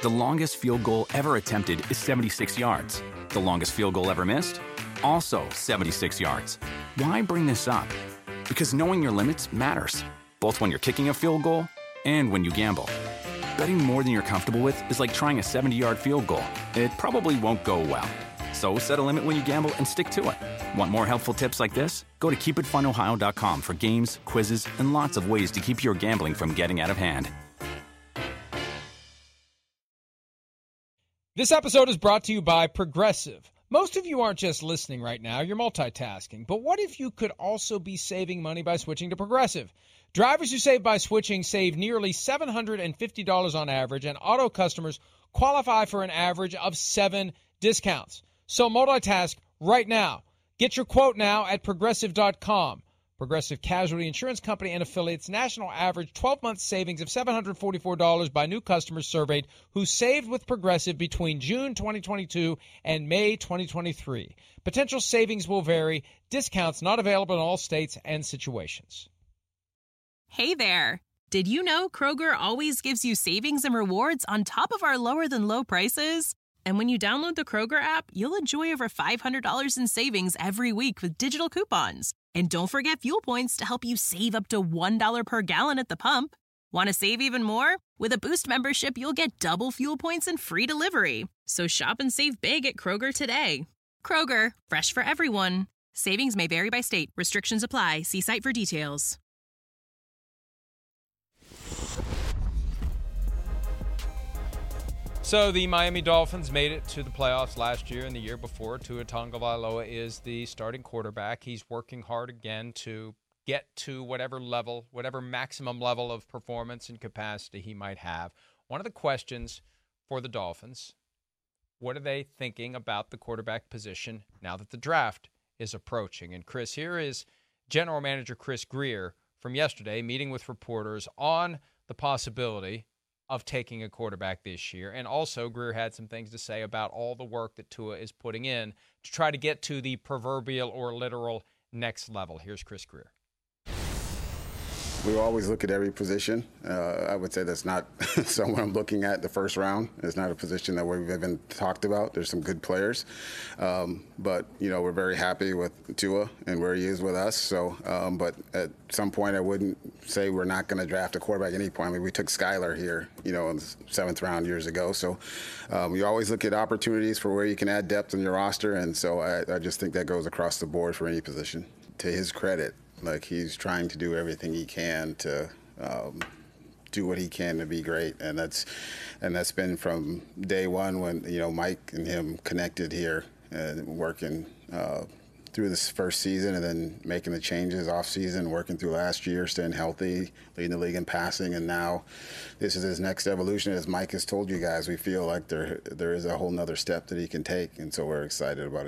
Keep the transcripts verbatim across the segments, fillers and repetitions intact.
The longest field goal ever attempted is seventy-six yards. The longest field goal ever missed? Also seventy-six yards. Why bring this up? Because knowing your limits matters, both when you're kicking a field goal and when you gamble. Betting more than you're comfortable with is like trying a seventy-yard field goal. It probably won't go well. So set a limit when you gamble and stick to it. Want more helpful tips like this? Go to keep it fun ohio dot com for games, quizzes, and lots of ways to keep your gambling from getting out of hand. This episode is brought to you by Progressive. Most of you aren't just listening right now, you're multitasking. But what if you could also be saving money by switching to Progressive? Drivers who save by switching save nearly seven hundred fifty dollars on average, and auto customers qualify for an average of seven discounts. So multitask right now. Get your quote now at progressive dot com. Progressive Casualty Insurance Company and affiliates national average twelve-month savings of seven hundred forty-four dollars by new customers surveyed who saved with Progressive between June twenty twenty-two and May twenty twenty-three. Potential savings will vary. Discounts not available in all states and situations. Hey there. Did you know Kroger always gives you savings and rewards on top of our lower-than-low prices? And when you download the Kroger app, you'll enjoy over five hundred dollars in savings every week with digital coupons. And don't forget fuel points to help you save up to one dollar per gallon at the pump. Want to save even more? With a Boost membership, you'll get double fuel points and free delivery. So shop and save big at Kroger today. Kroger, fresh for everyone. Savings may vary by state. Restrictions apply. See site for details. So the Miami Dolphins made it to the playoffs last year and the year before. Tua Tagovailoa is the starting quarterback. He's working hard again to get to whatever level, whatever maximum level of performance and capacity he might have. One of the questions for the Dolphins, what are they thinking about the quarterback position now that the draft is approaching? And Chris, here is General Manager Chris Grier from yesterday meeting with reporters on the possibility of taking a quarterback this year. And also, Grier had some things to say about all the work that Tua is putting in to try to get to the proverbial or literal next level. Here's Chris Grier. We always look at every position. Uh, I would say that's not someone I'm looking at the first round. It's not a position that we've even talked about. There's some good players. Um, but, you know, we're very happy with Tua and where he is with us. So, um, but at some point, I wouldn't say we're not going to draft a quarterback at any point. I mean, we took Skyler here, you know, in the seventh round years ago. So um, you always look at opportunities for where you can add depth in your roster. And so I, I just think that goes across the board for any position. To his credit, like, he's trying to do everything he can to um, do what he can to be great, and that's and that's been from day one when, you know, Mike and him connected here and working uh, through this first season, and then making the changes off season, working through last year, staying healthy, leading the league in passing, and now this is his next evolution. As Mike has told you guys, we feel like there there is a whole nother step that he can take, and so we're excited about it.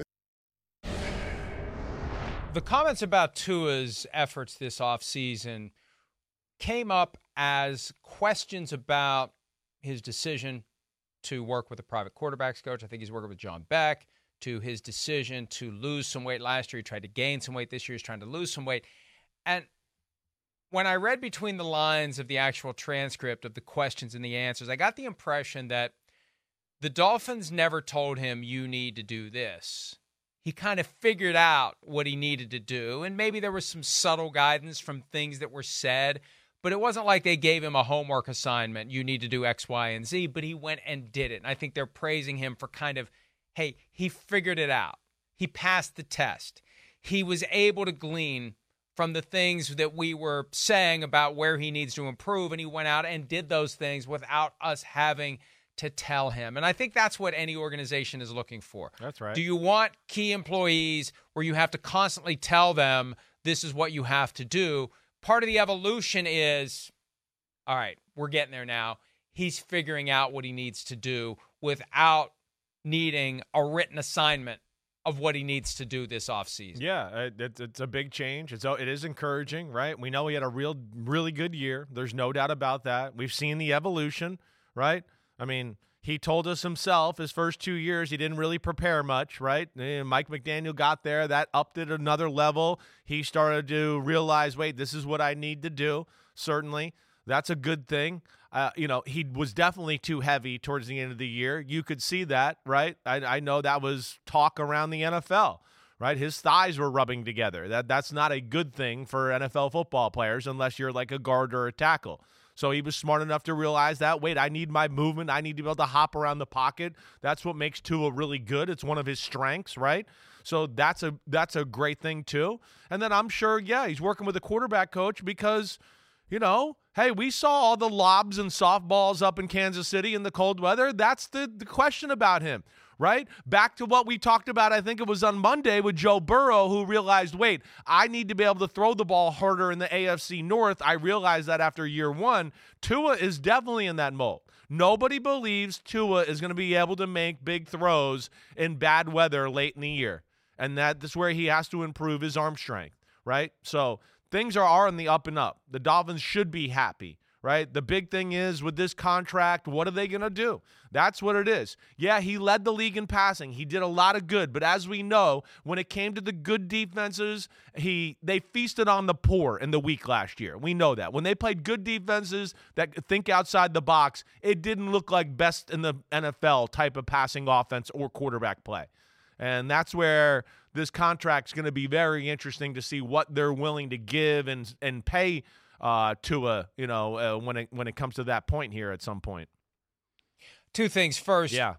The comments about Tua's efforts this offseason came up as questions about his decision to work with a private quarterbacks coach. I think he's working with John Beck, to his decision to lose some weight last year. He tried to gain some weight this year. He's trying to lose some weight. And when I read between the lines of the actual transcript of the questions and the answers, I got the impression that the Dolphins never told him, you need to do this. He kind of figured out what he needed to do, and maybe there was some subtle guidance from things that were said, but it wasn't like they gave him a homework assignment. You need to do X, Y, and Z, but he went and did it. And I think they're praising him for kind of, hey, he figured it out. He passed the test. He was able to glean from the things that we were saying about where he needs to improve, and he went out and did those things without us having to tell him. And I think that's what any organization is looking for. That's right. Do you want key employees where you have to constantly tell them this is what you have to do? Part of the evolution is, all right, we're getting there now. He's figuring out what he needs to do without needing a written assignment of what he needs to do this offseason. Yeah, it, it's a big change. It's it is encouraging, right? We know he had a real, really good year. There's no doubt about that. We've seen the evolution, right? I mean, he told us himself his first two years he didn't really prepare much, right? And Mike McDaniel got there. That upped it another level. He started to realize, wait, this is what I need to do, certainly. That's a good thing. Uh, you know, he was definitely too heavy towards the end of the year. You could see that, right? I, I know that was talk around the N F L, right? His thighs were rubbing together. That That's not a good thing for N F L football players unless you're like a guard or a tackle. So he was smart enough to realize that, wait, I need my movement. I need to be able to hop around the pocket. That's what makes Tua really good. It's one of his strengths, right? So that's a that's a great thing too. And then I'm sure, yeah, he's working with a quarterback coach because, you know, hey, we saw all the lobs and softballs up in Kansas City in the cold weather. That's the, the question about him, right? Back to what we talked about, I think it was on Monday with Joe Burrow, who realized, wait, I need to be able to throw the ball harder in the A F C North. I realized that after year one. Tua is definitely in that mold. Nobody believes Tua is going to be able to make big throws in bad weather late in the year. And that's where he has to improve his arm strength, right? So things are, are on the up and up. The Dolphins should be happy, right? The big thing is with this contract, what are they going to do? That's what it is. Yeah, he led the league in passing. He did a lot of good. But as we know, when it came to the good defenses, he they feasted on the poor in the week last year. We know that. When they played good defenses that think outside the box, it didn't look like best in the N F L type of passing offense or quarterback play. And that's where this contract's going to be very interesting to see what they're willing to give and and pay uh, Tua, you know, uh, when it when it comes to that point here at some point. Two things. First, yeah,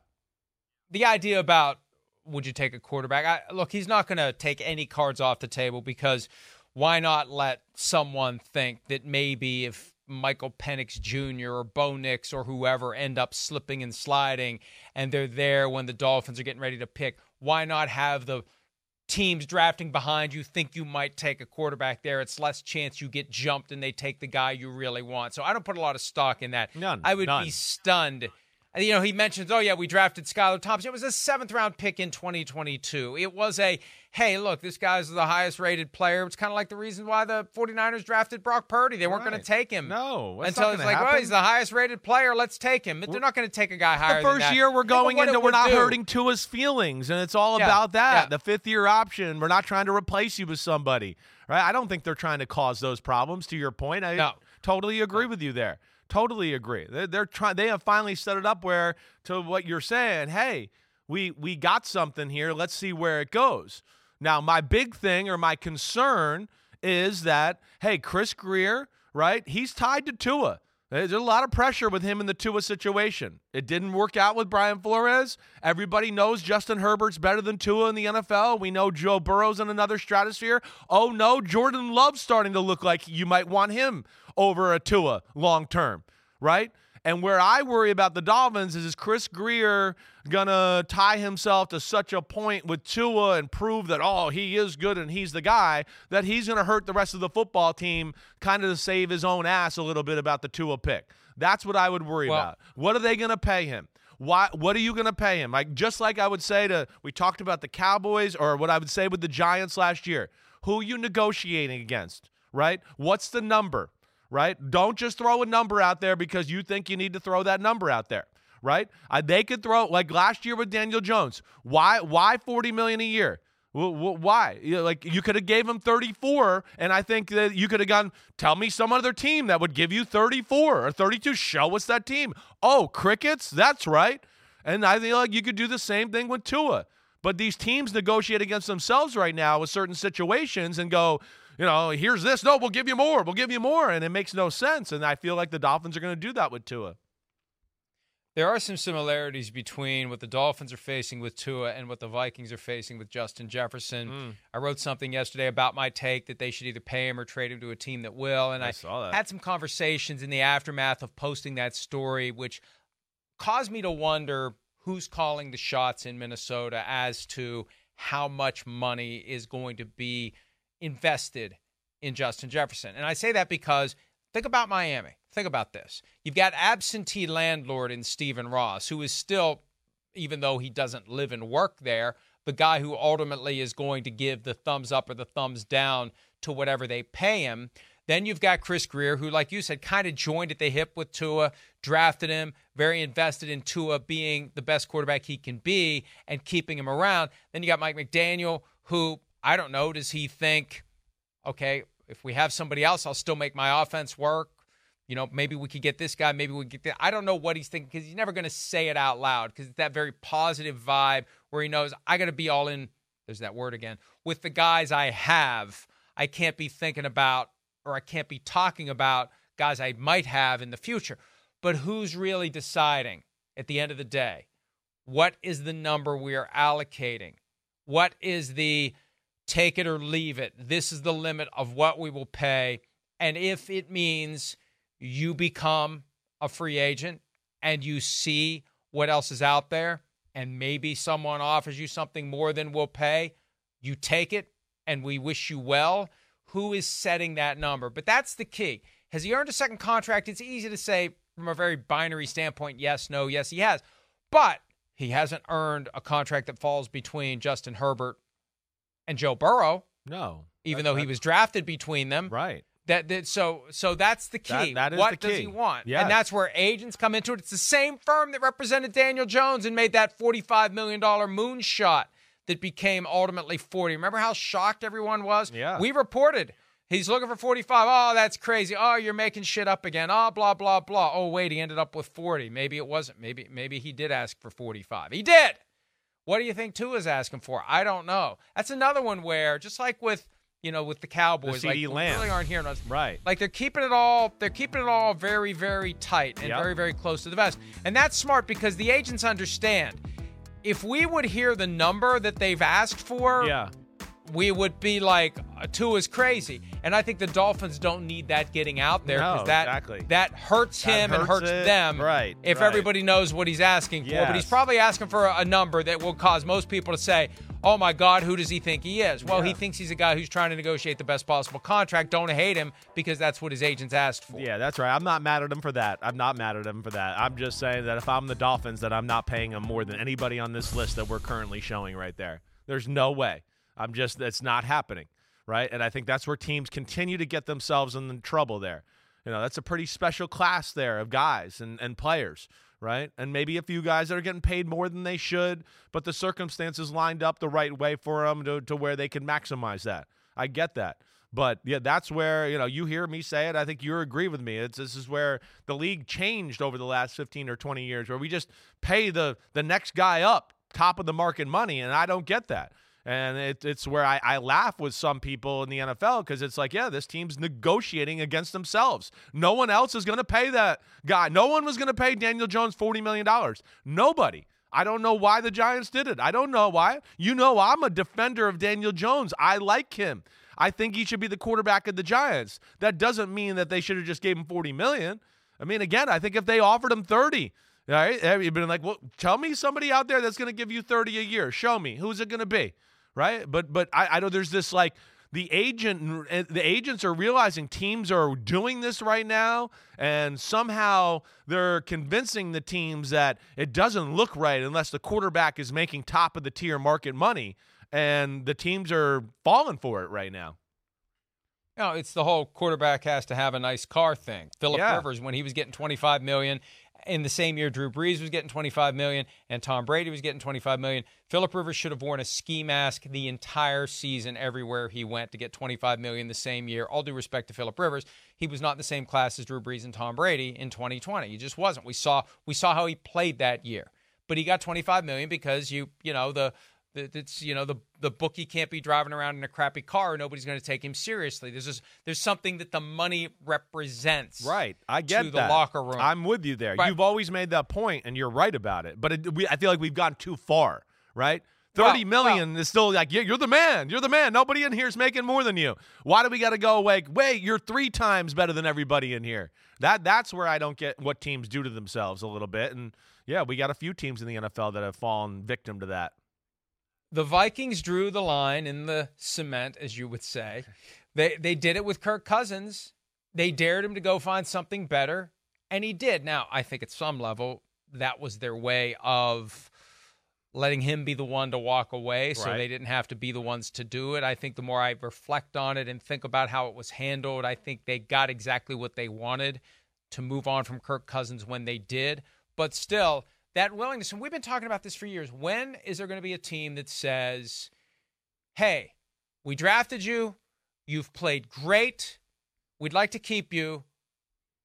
the idea about would you take a quarterback? I, look, he's not going to take any cards off the table because why not let someone think that maybe if Michael Penix Junior or Bo Nix or whoever end up slipping and sliding and they're there when the Dolphins are getting ready to pick, why not have the teams drafting behind you think you might take a quarterback there? It's less chance you get jumped and they take the guy you really want. So I don't put a lot of stock in that. None. I would none. be stunned. You know, he mentions, oh, yeah, we drafted Skylar Thompson. It was a seventh-round pick in twenty twenty-two. It was a, hey, look, this guy's the highest-rated player. It's kind of like the reason why the 49ers drafted Brock Purdy. They weren't right. going to take him. No. Until it's like, happen. well, he's the highest-rated player. Let's take him. But they're not going to take a guy higher The than that. first year we're going Think of into, what we're it not would do. hurting Tua's feelings, and it's all Yeah, about that. yeah. The fifth-year option. We're not trying to replace you with somebody, right? I don't think they're trying to cause those problems, to your point. I No. totally agree with you there. Totally agree. They're, they're trying. They have finally set it up where, to what you're saying, hey, we we got something here. Let's see where it goes. Now, my big thing or my concern is that, hey, Chris Grier, right? He's tied to Tua. There's a lot of pressure with him in the Tua situation. It didn't work out with Brian Flores. Everybody knows Justin Herbert's better than Tua in the N F L. We know Joe Burrow's in another stratosphere. Oh, no, Jordan Love's starting to look like you might want him over a Tua long term, right? And where I worry about the Dolphins is, is Chris Grier going to tie himself to such a point with Tua and prove that, oh, he is good and he's the guy, that he's going to hurt the rest of the football team kind of to save his own ass a little bit about the Tua pick. That's what I would worry Well, about. What are they going to pay him? Why? What are you going to pay him? Like, just like I would say to, we talked about the Cowboys, or what I would say with the Giants last year. Who are you negotiating against, right? What's the number? Right? Don't just throw a number out there because you think you need to throw that number out there, right? Uh, they could throw, like last year with Daniel Jones. Why Why forty million dollars a year? Well, why? You know, like, you could have gave him thirty-four, and I think that you could have gone, tell me some other team that would give you thirty-four or thirty-two. Show us that team. Oh, Crickets? That's right. And I feel like you could do the same thing with Tua. But these teams negotiate against themselves right now with certain situations and go, you know, here's this. No, we'll give you more. We'll give you more. And it makes no sense. And I feel like the Dolphins are going to do that with Tua. There are some similarities between what the Dolphins are facing with Tua and what the Vikings are facing with Justin Jefferson. Mm. I wrote something yesterday about my take that they should either pay him or trade him to a team that will. And I, I saw that. had some conversations in the aftermath of posting that story, which caused me to wonder who's calling the shots in Minnesota as to how much money is going to be invested in Justin Jefferson. And I say that because think about Miami. Think about this. You've got absentee landlord in Stephen Ross, who is still, even though he doesn't live and work there, the guy who ultimately is going to give the thumbs up or the thumbs down to whatever they pay him. Then you've got Chris Grier, who, like you said, kind of joined at the hip with Tua, drafted him, very invested in Tua being the best quarterback he can be and keeping him around. Then you got Mike McDaniel, who, I don't know, does he think, okay, if we have somebody else, I'll still make my offense work. You know, maybe we could get this guy. Maybe we get that. I don't know what he's thinking because he's never going to say it out loud because it's that very positive vibe where he knows I got to be all in. There's that word again. With the guys I have, I can't be thinking about or I can't be talking about guys I might have in the future. But who's really deciding at the end of the day? What is the number we are allocating? What is the take it or leave it? This is the limit of what we will pay. And if it means you become a free agent and you see what else is out there and maybe someone offers you something more than we'll pay, you take it and we wish you well. Who is setting that number? But that's the key. Has he earned a second contract? It's easy to say from a very binary standpoint, yes, no, yes, he has. But he hasn't earned a contract that falls between Justin Herbert and Joe Burrow. No. Even that, though he was drafted between them. Right. That, that so so that's the key. That, that is what the does key. he want? Yes. And that's where agents come into it. It's the same firm that represented Daniel Jones and made that forty-five million dollars moonshot that became ultimately forty. Remember how shocked everyone was? Yeah. We reported he's looking for forty-five. Oh, that's crazy. Oh, you're making shit up again. Oh, blah, blah, blah. Oh, wait, he ended up with forty. Maybe it wasn't. Maybe maybe he did ask for forty-five. He did. What do you think Tua's asking for? I don't know. That's another one where, just like with you know, with the Cowboys, the like CeeDee we Lamb. really aren't hearing us. Right. Like they're keeping it all, they're keeping it all very, very tight and Yep. very, very close to the vest. And that's smart because the agents understand. If we would hear the number that they've asked for, Yeah. we would be like, Tua's crazy. And I think the Dolphins don't need that getting out there because No, that, exactly. that hurts That him and hurts hurts it. them Right, if right. everybody knows what he's asking for. But he's Yes. probably asking for a, a number that will cause most people to say, oh, my God, who does he think he is? Well, Yeah. he thinks he's a guy who's trying to negotiate the best possible contract. Don't hate him because that's what his agents asked for. Yeah, that's right. I'm not mad at him for that. I'm not mad at him for that. I'm just saying that if I'm the Dolphins, that I'm not paying him more than anybody on this list that we're currently showing right there. There's no way. I'm just, that's not happening, right? And I think that's where teams continue to get themselves in trouble there. You know, that's a pretty special class there of guys and, and players, right? And maybe a few guys that are getting paid more than they should, but the circumstances lined up the right way for them to, to where they can maximize that. I get that. But, yeah, that's where, you know, you hear me say it. I think you agree with me. It's This is where the league changed over the last fifteen or twenty years, where we just pay the, the next guy up, top of the market money, and I don't get that. And it, it's where I, I laugh with some people in the N F L because it's like, yeah, this team's negotiating against themselves. No one else is going to pay that guy. No one was going to pay Daniel Jones forty million dollars. Nobody. I don't know why the Giants did it. I don't know why. You know, I'm a defender of Daniel Jones. I like him. I think he should be the quarterback of the Giants. That doesn't mean that they should have just gave him forty million dollars. I mean, again, I think if they offered him thirty, all right, you've been like, well, tell me somebody out there that's going to give you thirty a year. Show me. Who's it going to be? Right. But but I, I know there's this like the agent the agents are realizing teams are doing this right now. And somehow they're convincing the teams that it doesn't look right unless the quarterback is making top of the tier market money. And the teams are falling for it right now. No, it's the whole quarterback has to have a nice car thing. Phillip Yeah. Rivers, when he was getting twenty-five million dollars, in the same year Drew Brees was getting twenty-five million dollars and Tom Brady was getting twenty-five million dollars. Phillip Rivers should have worn a ski mask the entire season everywhere he went to get twenty-five million dollars the same year. All due respect to Phillip Rivers, he was not in the same class as Drew Brees and Tom Brady in twenty twenty. He just wasn't. We saw we saw how he played that year. But he got twenty-five million dollars because you, you know, the It's, you know, the the bookie can't be driving around in a crappy car. Nobody's going to take him seriously. There's just, there's something that the money represents. Right. I get to that. the locker room. I'm with you there. Right. You've always made that point, and you're right about it. But it, we, I feel like we've gone too far, right? thirty well, million well, is still like, yeah, you're the man. You're the man. Nobody in here is making more than you. Why do we got to go away? Wait, you're three times better than everybody in here. That That's where I don't get what teams do to themselves a little bit. And, yeah, we got a few teams in the N F L that have fallen victim to that. The Vikings drew the line in the cement, as you would say. They they did it with Kirk Cousins. They dared him to go find something better, and he did. Now, I think at some level, that was their way of letting him be the one to walk away, so Right. they didn't have to be the ones to do it. I think the more I reflect on it and think about how it was handled, I think they got exactly what they wanted to move on from Kirk Cousins when they did. But still, that willingness, and we've been talking about this for years, when is there going to be a team that says, hey, we drafted you, you've played great, we'd like to keep you,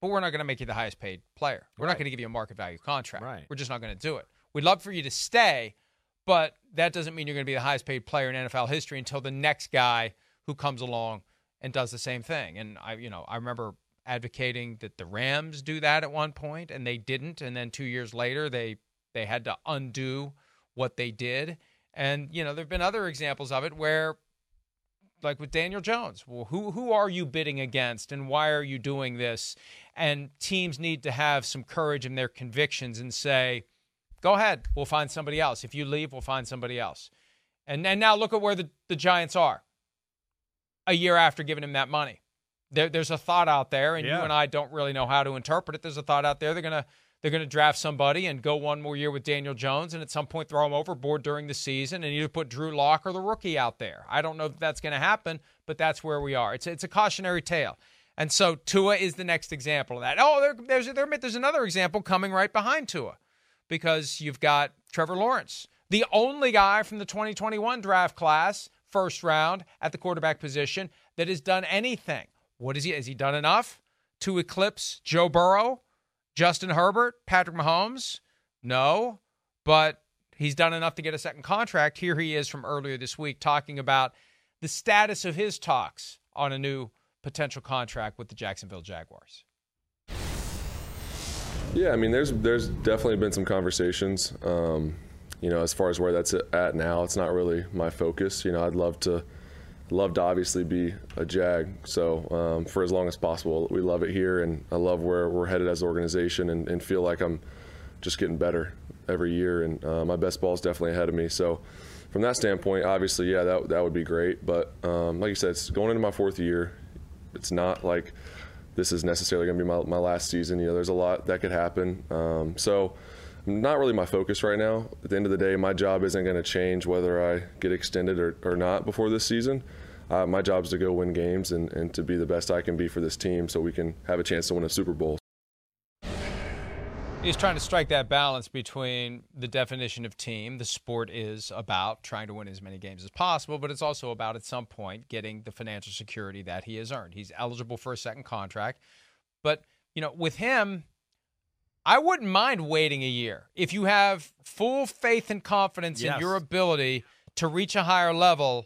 but we're not going to make you the highest paid player. We're Right. not going to give you a market value contract. Right. We're just not going to do it. We'd love for you to stay, but that doesn't mean you're going to be the highest paid player in N F L history until the next guy who comes along and does the same thing. And I, you know, I remember advocating that the Rams do that at one point, and they didn't. And then two years later, they they had to undo what they did. And you know, there've been other examples of it where, like with Daniel Jones, well, who who are you bidding against, and why are you doing this? And teams need to have some courage in their convictions and say, go ahead, we'll find somebody else. If you leave, we'll find somebody else. And and now look at where the, the Giants are a year after giving him that money. There, there's a thought out there, and Yeah. you and I don't really know how to interpret it. There's a thought out there. They're gonna they're gonna draft somebody and go one more year with Daniel Jones, and at some point throw him overboard during the season and either put Drew Lock or the rookie out there. I don't know if that's going to happen, but that's where we are. It's it's a cautionary tale. And so Tua is the next example of that. Oh, there, there's there, there's another example coming right behind Tua, because you've got Trevor Lawrence, the only guy from the twenty twenty-one draft class, first round at the quarterback position, that has done anything. What is he? Has he done enough to eclipse Joe Burrow, Justin Herbert, Patrick Mahomes? No, but he's done enough to get a second contract. Here he is from earlier this week talking about the status of his talks on a new potential contract with the Jacksonville Jaguars. Yeah, I mean, there's there's definitely been some conversations. Um, you know, as far as where that's at now, it's not really my focus. You know, I'd love to, love to obviously be a Jag. So um, for as long as possible, we love it here, and I love where we're headed as an organization, and, and feel like I'm just getting better every year, and uh, my best ball is definitely ahead of me. So from that standpoint, obviously, yeah, that that would be great. But um, like you said, it's going into my fourth year. It's not like this is necessarily going to be my, my last season. You know, there's a lot that could happen. Um, so not really my focus right now. At the end of the day, my job isn't going to change whether I get extended or, or not before this season. Uh, my job is to go win games and, and to be the best I can be for this team so we can have a chance to win a Super Bowl. He's trying to strike that balance between the definition of team. The sport is about trying to win as many games as possible, but it's also about, at some point, getting the financial security that he has earned. He's eligible for a second contract. But, you know, with him, I wouldn't mind waiting a year. If you have full faith and confidence Yes. in your ability to reach a higher level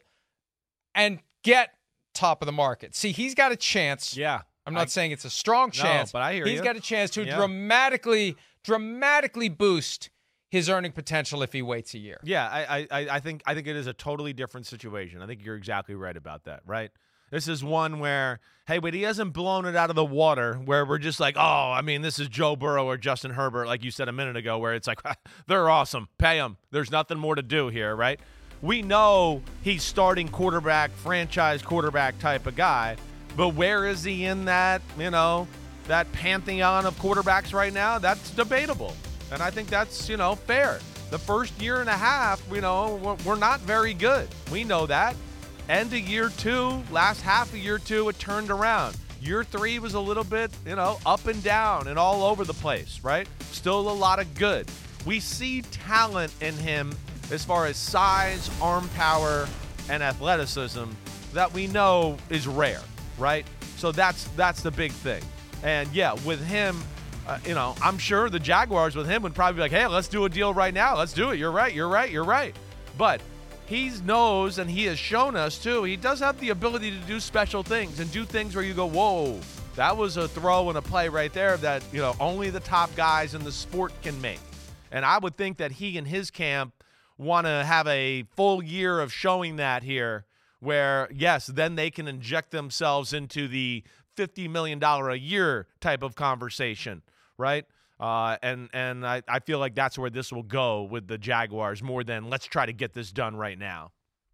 and get top of the market. See, he's got a chance. Yeah. I'm not I, saying it's a strong chance, but I hear he's you. got a chance to Yeah. dramatically, dramatically boost his earning potential if he waits a year. Yeah, I, I, I think I think it is a totally different situation. I think you're exactly right about that, right? This is one where, hey, but he hasn't blown it out of the water where we're just like, oh, I mean, this is Joe Burrow or Justin Herbert, like you said a minute ago, where it's like, they're awesome. Pay them. There's nothing more to do here, right? We know he's starting quarterback, franchise quarterback type of guy, but where is he in that, you know, that pantheon of quarterbacks right now? That's debatable. And I think that's, you know, fair. The first year and a half, you know, we're not very good. We know that. End of year two, last half of year two, it turned around. Year three was a little bit, you know, up and down and all over the place, right? Still a lot of good. We see talent in him as far as size, arm power, and athleticism that we know is rare, right? So that's that's the big thing. And yeah, with him, uh, you know, I'm sure the Jaguars with him would probably be like, hey, let's do a deal right now. Let's do it. You're right. You're right. You're right. But he knows, and he has shown us too, he does have the ability to do special things and do things where you go, whoa, that was a throw and a play right there that, you know, only the top guys in the sport can make. And I would think that he and his camp want to have a full year of showing that here where, yes, then they can inject themselves into the fifty million dollars a year type of conversation, right? Uh, and and I, I feel like that's where this will go with the Jaguars more than let's try to get this done right now.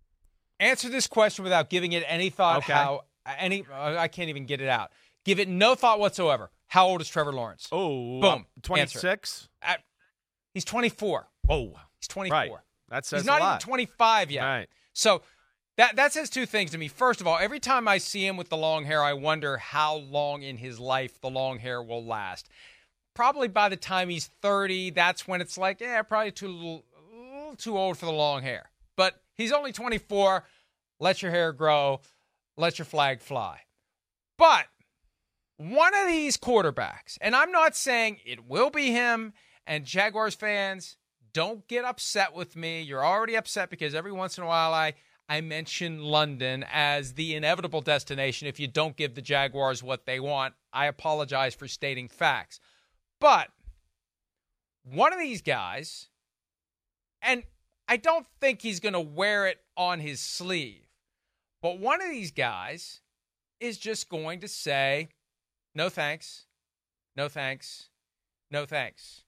Answer this question without giving it any thought. Okay. How any I can't even get it out. Give it no thought whatsoever. How old is Trevor Lawrence? Oh, Boom. twenty-six? Uh, he's twenty-four. Oh, He's twenty-four. right. That says He's not a lot. even twenty-five yet. Right. So that that says two things to me. First of all, every time I see him with the long hair, I wonder how long in his life the long hair will last. Probably by the time he's thirty, that's when it's like, yeah, probably too little, a little too old for the long hair. But he's only twenty-four. Let your hair grow. Let your flag fly. But one of these quarterbacks, and I'm not saying it will be him, and Jaguars fans, don't get upset with me. You're already upset because every once in a while I, I mention London as the inevitable destination if you don't give the Jaguars what they want. I apologize for stating facts. But one of these guys, and I don't think he's going to wear it on his sleeve, but one of these guys is just going to say, no thanks, no thanks, no thanks.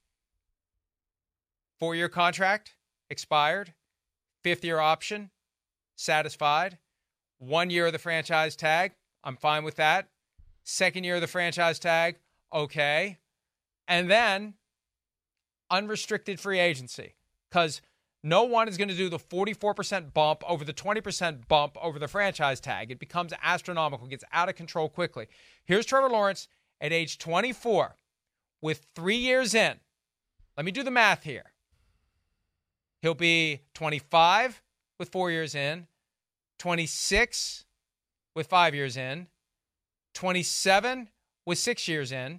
Four-year contract, expired. Fifth-year option, satisfied. One year of the franchise tag, I'm fine with that. Second year of the franchise tag, okay. And then unrestricted free agency, because no one is going to do the forty-four percent bump over the twenty percent bump over the franchise tag. It becomes astronomical, gets out of control quickly. Here's Trevor Lawrence at age twenty-four with three years in. Let me do the math here. He'll be twenty-five with four years in, twenty-six with five years in, twenty-seven with six years in.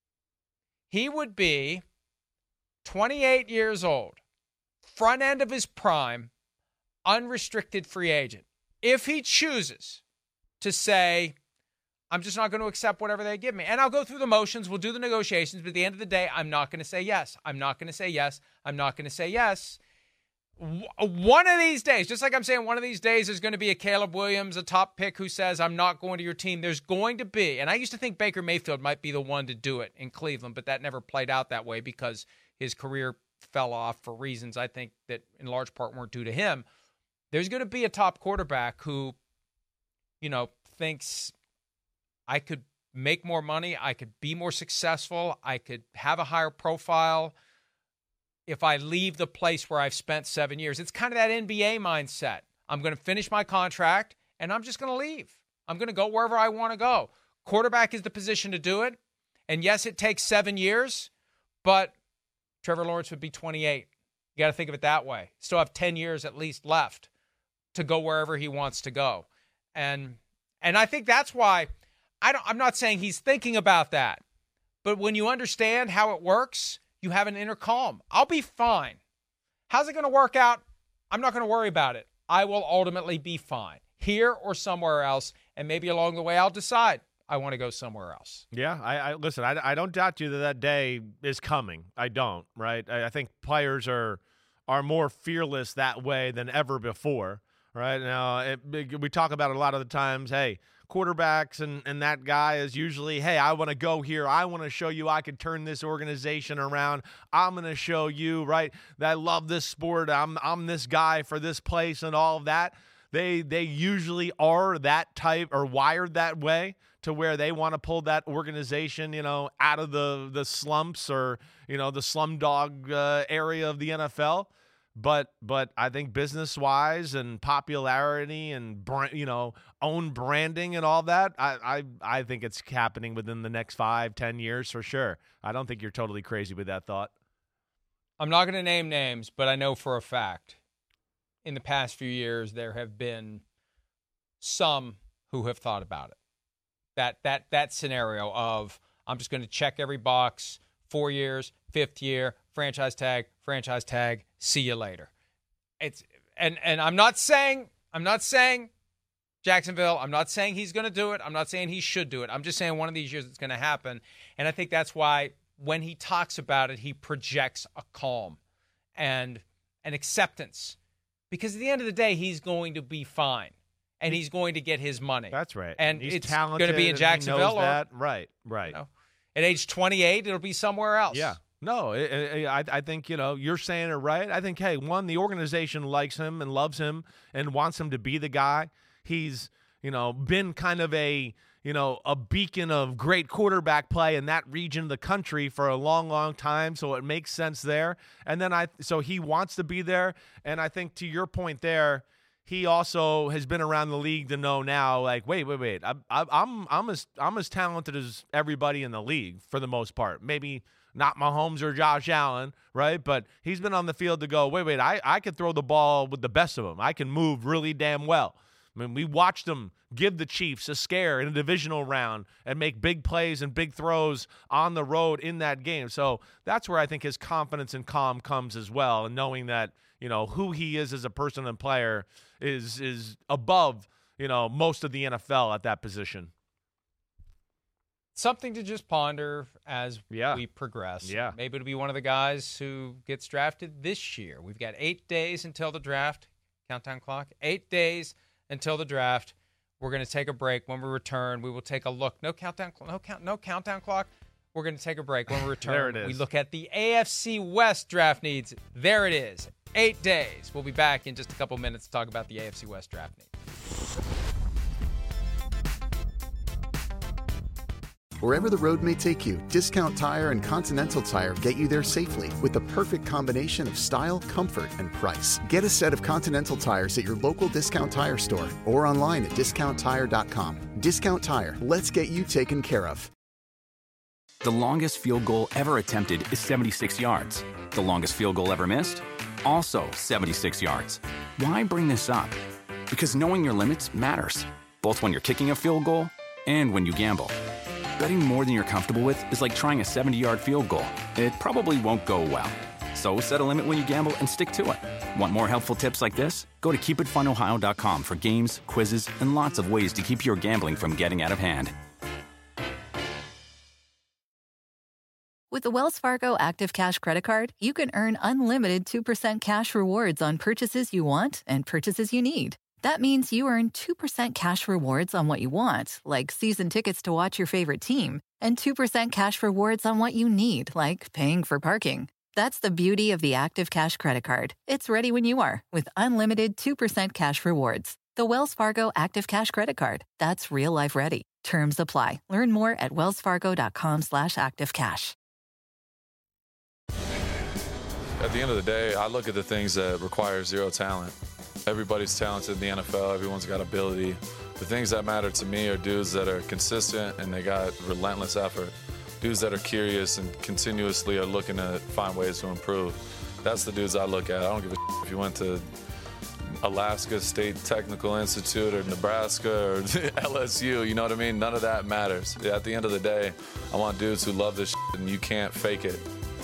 He would be twenty-eight years old, front end of his prime, unrestricted free agent. If he chooses to say, I'm just not going to accept whatever they give me, and I'll go through the motions, we'll do the negotiations, but at the end of the day, I'm not going to say yes. I'm not going to say yes. I'm not going to say yes. One of these days, just like I'm saying, one of these days there's going to be a Caleb Williams, a top pick, who says, I'm not going to your team. There's going to be, and I used to think Baker Mayfield might be the one to do it in Cleveland, but that never played out that way because his career fell off for reasons I think that in large part weren't due to him. There's going to be a top quarterback who, you know, thinks I could make more money, I could be more successful, I could have a higher profile if I leave the place where I've spent seven years. It's kind of that N B A mindset. I'm going to finish my contract, and I'm just going to leave. I'm going to go wherever I want to go. Quarterback is the position to do it. And yes, it takes seven years, but Trevor Lawrence would be twenty-eight. You got to think of it that way. Still have ten years at least left to go wherever he wants to go. And and I think that's why I don't, I'm not saying he's thinking about that. But when you understand how it works, you have an inner calm. I'll be fine. How's it going to work out? I'm not going to worry about it. I will ultimately be fine here or somewhere else. And maybe along the way, I'll decide I want to go somewhere else. Yeah, I, I listen, I, I don't doubt you that that day is coming. I don't, right? I, I think players are are more fearless that way than ever before, right? Now, it, we talk about it a lot of the times, hey, quarterbacks and, and that guy is usually, hey, I want to go here. I want to show you I can turn this organization around. I'm going to show you, right, that I love this sport. I'm I'm this guy for this place and all of that. They they usually are that type or wired that way to where they want to pull that organization, you know, out of the, the slumps or, you know, the slumdog uh, area of the N F L. But but I think business-wise and popularity and, you know, own branding and all that, I, I I think it's happening within the next five, ten years for sure. I don't think you're totally crazy with that thought. I'm not going to name names, but I know for a fact in the past few years there have been some who have thought about it. That that that scenario of I'm just going to check every box, four years, fifth year, franchise tag, franchise tag, see you later. It's and and I'm not saying I'm not saying Jacksonville, I'm not saying he's going to do it. I'm not saying he should do it. I'm just saying one of these years it's going to happen. And I think that's why when he talks about it, he projects a calm and an acceptance. Because at the end of the day, he's going to be fine. And he's going to get his money. That's right. And he's it's talented going to be in Jacksonville. He knows or, that. Right, right. You know, at age twenty-eight, it'll be somewhere else. Yeah. No, it, it, I, I think, you know, you're saying it right. I think, hey, one, the organization likes him and loves him and wants him to be the guy. He's, you know, been kind of a, you know, a beacon of great quarterback play in that region of the country for a long, long time. So it makes sense there. And then I, so he wants to be there. And I think to your point there, he also has been around the league to know now, like, wait, wait, wait. I, I, I'm, I'm as, I'm as talented as everybody in the league for the most part. Maybe not Mahomes or Josh Allen, right? But he's been on the field to go, wait, wait. I, I can throw the ball with the best of them. I can move really damn well. I mean, we watched him give the Chiefs a scare in a divisional round and make big plays and big throws on the road in that game. So that's where I think his confidence and calm comes as well, and knowing that, you know, who he is as a person and player is is above, you know, most of the N F L at that position. Something to just ponder as yeah. we progress. Yeah. Maybe it'll be one of the guys who gets drafted this year. We've got eight days until the draft. Countdown clock. Eight days until the draft. We're going to take a break. When we return, we will take a look. No countdown, no count, no countdown clock. We're going to take a break. When we return, there it is. We look at the A F C West draft needs. There it is. Eight days. We'll be back in just a couple minutes to talk about the A F C West draft needs. Wherever the road may take you, Discount Tire and Continental Tire get you there safely with the perfect combination of style, comfort, and price. Get a set of Continental tires at your local Discount Tire store or online at discount tire dot com. Discount Tire, let's get you taken care of. The longest field goal ever attempted is seventy-six yards. The longest field goal ever missed? Also seventy-six yards. Why bring this up? Because knowing your limits matters, both when you're kicking a field goal and when you gamble. Betting more than you're comfortable with is like trying a seventy-yard field goal. It probably won't go well. So set a limit when you gamble and stick to it. Want more helpful tips like this? Go to keep it fun ohio dot com for games, quizzes, and lots of ways to keep your gambling from getting out of hand. With the Wells Fargo Active Cash Credit Card, you can earn unlimited two percent cash rewards on purchases you want and purchases you need. That means you earn two percent cash rewards on what you want, like season tickets to watch your favorite team, and two percent cash rewards on what you need, like paying for parking. That's the beauty of the Active Cash Credit Card. It's ready when you are, with unlimited two percent cash rewards. The Wells Fargo Active Cash Credit Card. That's real life ready. Terms apply. Learn more at wellsfargo.com slash activecash. At the end of the day, I look at the things that require zero talent. Everybody's talented in the N F L. Everyone's got ability. The things that matter to me are dudes that are consistent and they got relentless effort. Dudes that are curious and continuously are looking to find ways to improve. That's the dudes I look at. I don't give a shit if you went to Alaska State Technical Institute or Nebraska or L S U. You know what I mean? None of that matters. At the end of the day, I want dudes who love this shit and you can't fake it.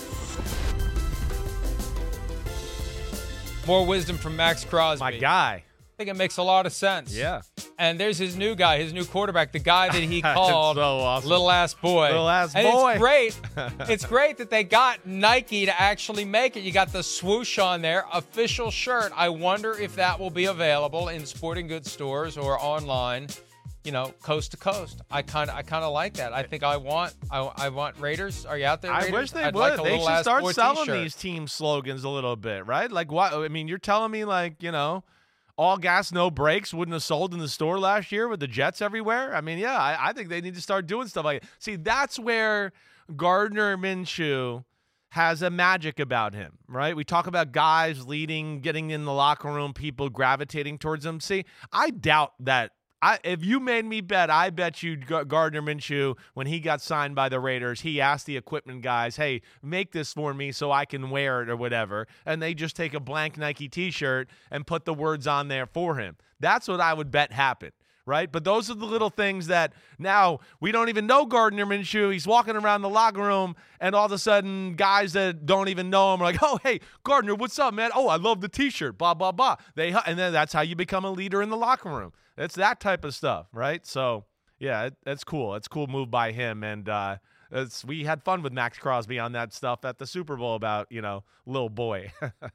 More wisdom from Max Crosby. My guy. I think it makes a lot of sense. Yeah. And there's his new guy, his new quarterback, the guy that he called so awesome. Little Ass Boy. Little Ass and Boy. It's great. It's great that they got Nike to actually make it. You got the swoosh on there, official shirt. I wonder if that will be available in sporting goods stores or online, you know, coast to coast. I kind of I kind of like that. I think I want I, I want Raiders. Are you out there, Raiders? I wish they I'd would. like a They Little should Ass start Boy selling t-shirt. these team slogans a little bit, right? Like what? I mean, you're telling me like, you know, all gas, no brakes wouldn't have sold in the store last year with the Jets everywhere? I mean, yeah, I, I think they need to start doing stuff like it. See, that's where Gardner Minshew has a magic about him, right? We talk about guys leading, getting in the locker room, people gravitating towards him. See, I doubt that. I, if you made me bet, I bet you Gardner Minshew, when he got signed by the Raiders, he asked the equipment guys, hey, make this for me so I can wear it or whatever. And they just take a blank Nike t-shirt and put the words on there for him. That's what I would bet happened, right? But those are the little things that now we don't even know Gardner Minshew. He's walking around the locker room, and all of a sudden guys that don't even know him are like, oh, hey, Gardner, what's up, man? Oh, I love the t-shirt, blah, blah, blah. They, and then that's how you become a leader in the locker room. It's that type of stuff, right? So, yeah, it, it's cool. It's a cool move by him. And uh, it's, we had fun with Max Crosby on that stuff at the Super Bowl about, you know, little boy.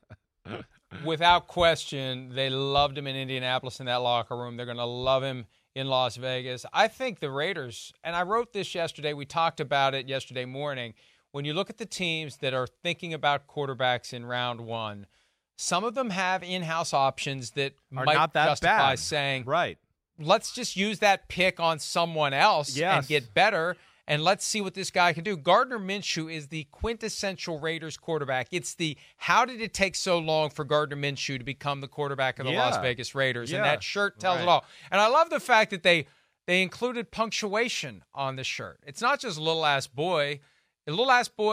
Without question, they loved him in Indianapolis in that locker room. They're going to love him in Las Vegas. I think the Raiders, and I wrote this yesterday, we talked about it yesterday morning, when you look at the teams that are thinking about quarterbacks in round one, some of them have in-house options that Are might not that justify bad. saying, right, let's just use that pick on someone else yes. and get better, and let's see what this guy can do. Gardner Minshew is the quintessential Raiders quarterback. It's the how did it take so long for Gardner Minshew to become the quarterback of the yeah. Las Vegas Raiders? Yeah. And that shirt tells right. it all. And I love the fact that they they included punctuation on the shirt. It's not just Little Ass Boy. Little Ass Boy,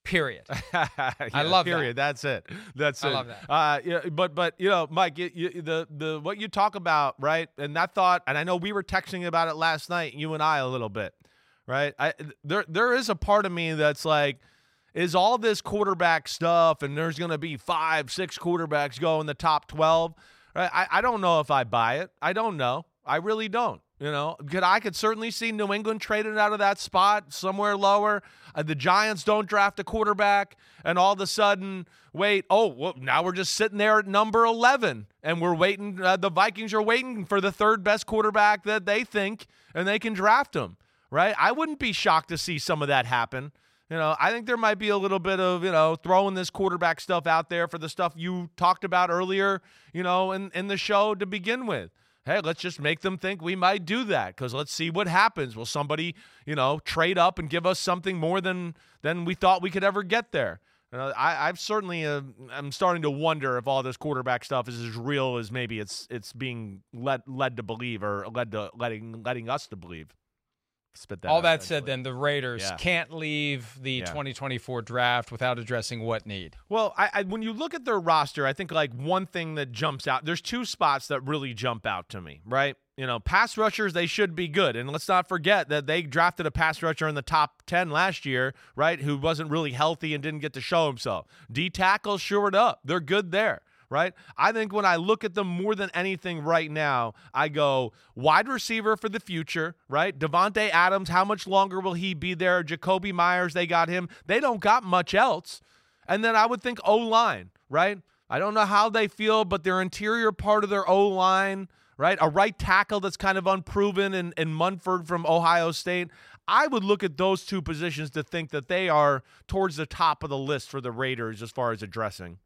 Period. yeah, I love period. that. That's it. That's I it. love that. Uh, yeah, but but you know, Mike, you, you, the the what you talk about, right? And that thought, and I know we were texting about it last night, you and I, a little bit, right? I there there is a part of me that's like, is all this quarterback stuff, and there's going to be five, six quarterbacks go in the top twelve. Right? I I don't know if I buy it. I don't know. I really don't. You know, could I could certainly see New England traded out of that spot somewhere lower. Uh, the Giants don't draft a quarterback, and all of a sudden, wait, oh, well, now we're just sitting there at number eleven, and we're waiting. Uh, the Vikings are waiting for the third best quarterback that they think, and they can draft him, right? I wouldn't be shocked to see some of that happen. You know, I think there might be a little bit of, you know, throwing this quarterback stuff out there for the stuff you talked about earlier, you know, in, in the show to begin with. Hey, let's just make them think we might do that because let's see what happens. Will somebody, you know, trade up and give us something more than than we thought we could ever get there? Uh, I, I've certainly, uh, I'm starting to wonder if all this quarterback stuff is as real as maybe it's it's being led led to believe or led to letting letting us to believe. Spit that All out that eventually. said, then the Raiders Yeah. can't leave the Yeah. twenty twenty-four draft without addressing what need. Well, I, I when you look at their roster, I think like one thing that jumps out, there's two spots that really jump out to me, right? You know, pass rushers, they should be good. And let's not forget that they drafted a pass rusher in the top ten last year, right, who wasn't really healthy and didn't get to show himself. D tackles shored up. They're good there. Right? I think when I look at them more than anything right now, I go wide receiver for the future, right? Devontae Adams, how much longer will he be there? Jacoby Myers, they got him. They don't got much else. And then I would think O-line, right? I don't know how they feel, but their interior part of their O-line, right? A right tackle that's kind of unproven in, in Munford from Ohio State. I would look at those two positions to think that they are towards the top of the list for the Raiders as far as addressing.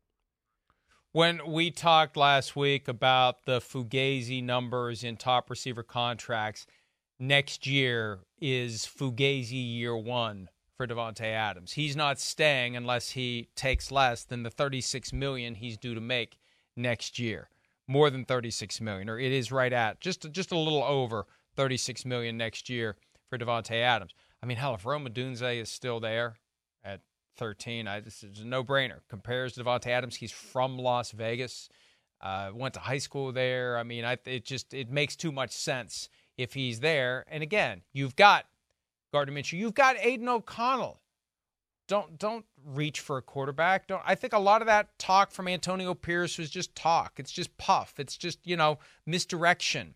When we talked last week about the Fugazi numbers in top receiver contracts, next year is Fugazi year one for Devontae Adams. He's not staying unless he takes less than the thirty-six million dollars he's due to make next year. More than thirty-six million dollars, or it is right at just, just a little over thirty-six million dollars next year for Devontae Adams. I mean, hell, if Rome Odunze is still there at thirteen, I just, it's a no-brainer. Compares to Devontae Adams. He's from Las Vegas, uh, went to high school there. I mean, I, it just it makes too much sense if he's there. And again, you've got Gardner Minshew, you've got Aiden O'Connell. Don't don't reach for a quarterback. Don't. I think a lot of that talk from Antonio Pierce was just talk. It's just puff. It's just, you know, misdirection.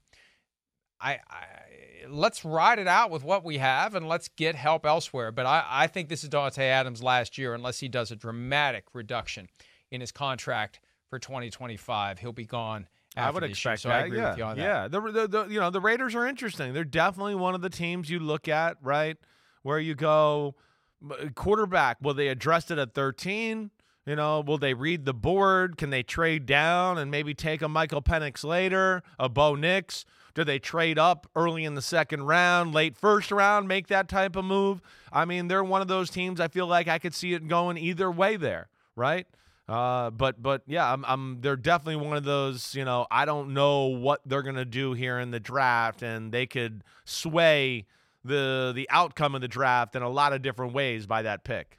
I, I let's ride it out with what we have and let's get help elsewhere. But I, I think this is Devontae Adams' last year unless he does a dramatic reduction in his contract for twenty twenty-five. He'll be gone after I would this expect year, so that. I agree yeah. with you on that. Yeah, the, the, the, you know, the Raiders are interesting. They're definitely one of the teams you look at, right, where you go, quarterback, will they address it at thirteen? You know, will they read the board? Can they trade down and maybe take a Michael Penix later, a Bo Nix? Do they trade up early in the second round, late first round, make that type of move? I mean, they're one of those teams I feel like I could see it going either way there, right? Uh, but but yeah, I'm, I'm they're definitely one of those, you know, I don't know what they're going to do here in the draft, and they could sway the the outcome of the draft in a lot of different ways by that pick.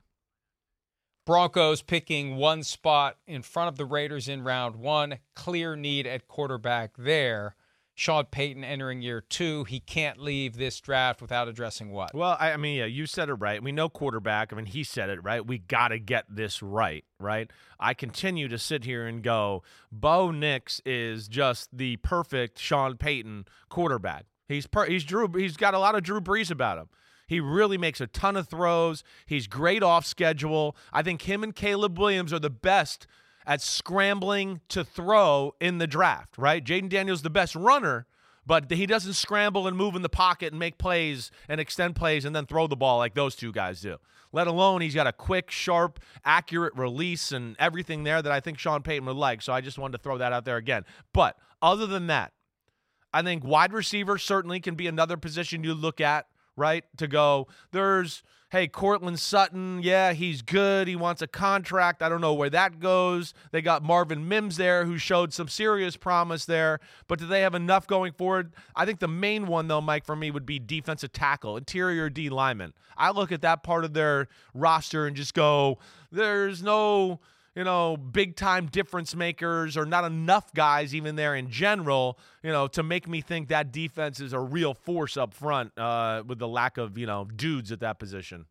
Broncos picking one spot in front of the Raiders in round one. Clear need at quarterback there. Sean Payton entering year two. He can't leave this draft without addressing what? Well, I, I mean, yeah, you said it right. We know quarterback. I mean, he said it right. We got to get this right, right? I continue to sit here and go, Bo Nix is just the perfect Sean Payton quarterback. He's per- he's Drew. He's got a lot of Drew Brees about him. He really makes a ton of throws. He's great off schedule. I think him and Caleb Williams are the best at scrambling to throw in the draft, right? Jaden Daniels the best runner, but he doesn't scramble and move in the pocket and make plays and extend plays and then throw the ball like those two guys do. Let alone he's got a quick, sharp, accurate release and everything there that I think Sean Payton would like. So I just wanted to throw that out there again. But other than that, I think wide receiver certainly can be another position you look at, right, to go, there's, hey, Courtland Sutton, yeah, he's good. He wants a contract. I don't know where that goes. They got Marvin Mims there who showed some serious promise there. But do they have enough going forward? I think the main one, though, Mike, for me would be defensive tackle, interior D lineman. I look at that part of their roster and just go, there's no, you know, big-time difference makers or not enough guys even there in general, you know, to make me think that defense is a real force up front uh, with the lack of, you know, dudes at that position.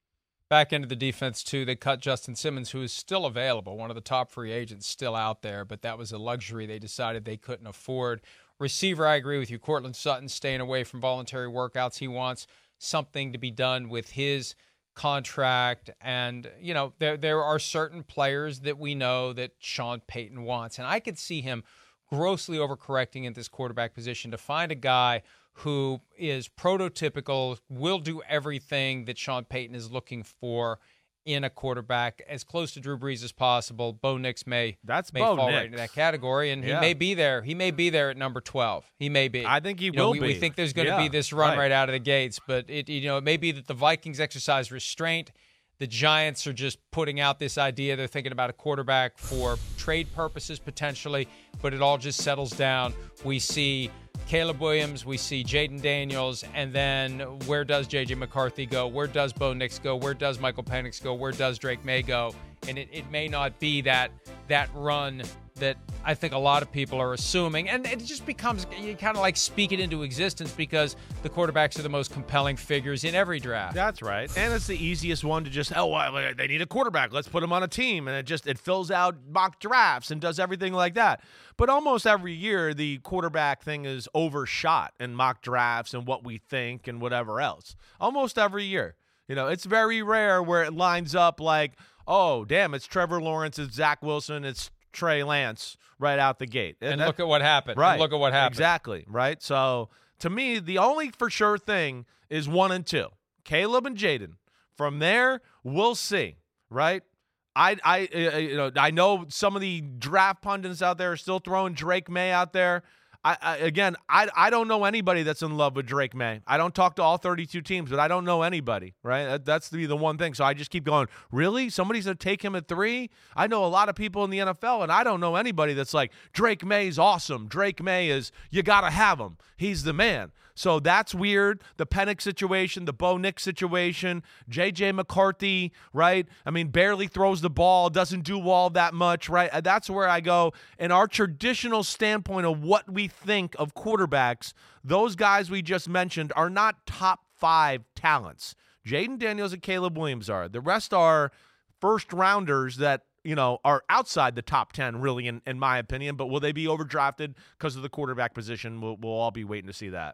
Back into the defense, too, they cut Justin Simmons, who is still available, one of the top free agents still out there, but that was a luxury they decided they couldn't afford. Receiver, I agree with you. Courtland Sutton staying away from voluntary workouts. He wants something to be done with his contract, and you know there there are certain players that we know that Sean Payton wants, and I could see him grossly overcorrecting at this quarterback position to find a guy who is prototypical, will do everything that Sean Payton is looking for in a quarterback, as close to Drew Brees as possible. Bo Nix may That's may Bo fall Nix. right into that category, and Yeah. he may be there. He may be there at number twelve. He may be. I think he You will know, we, be. we think there's going to Yeah, be this run right. right out of the gates, but it you know it may be that the Vikings exercise restraint. The Giants are just putting out this idea. They're thinking about a quarterback for trade purposes potentially, but it all just settles down. We see Caleb Williams, we see Jaden Daniels, and then where does J J McCarthy go? Where does Bo Nix go? Where does Michael Penix go? Where does Drake May go? And it, it may not be that that run that I think a lot of people are assuming. And it just becomes, you kind of like speak it into existence because the quarterbacks are the most compelling figures in every draft. That's right. And it's the easiest one to just, oh, well, they need a quarterback. Let's put him on a team. And it just, it fills out mock drafts and does everything like that. But almost every year, the quarterback thing is overshot in mock drafts and what we think and whatever else. Almost every year. You know, it's very rare where it lines up like, oh, damn, it's Trevor Lawrence, it's Zach Wilson, it's Trey Lance right out the gate. And, and look that, at what happened. Right. And look at what happened. Exactly. Right. So to me, the only for sure thing is one and two, Caleb and Jaden. From there, we'll see. Right. I I uh, you know I know some of the draft pundits out there are still throwing Drake May out there. I, I again I I don't know anybody that's in love with Drake May. I don't talk to all thirty-two teams, but I don't know anybody. Right, that, that's the the one thing. So I just keep going. Really, somebody's gonna take him at three? I know a lot of people in the N F L, and I don't know anybody that's like Drake May's awesome. Drake May is you gotta have him. He's the man. So that's weird. The Penix situation, the Bo Nix situation, J J McCarthy, right? I mean, barely throws the ball, doesn't do all that much, right? That's where I go. In our traditional standpoint of what we think of quarterbacks, those guys we just mentioned are not top five talents. Jaden Daniels and Caleb Williams are. The rest are first rounders that, you know, are outside the top ten, really, in, in my opinion. But will they be overdrafted because of the quarterback position? We'll, we'll all be waiting to see that.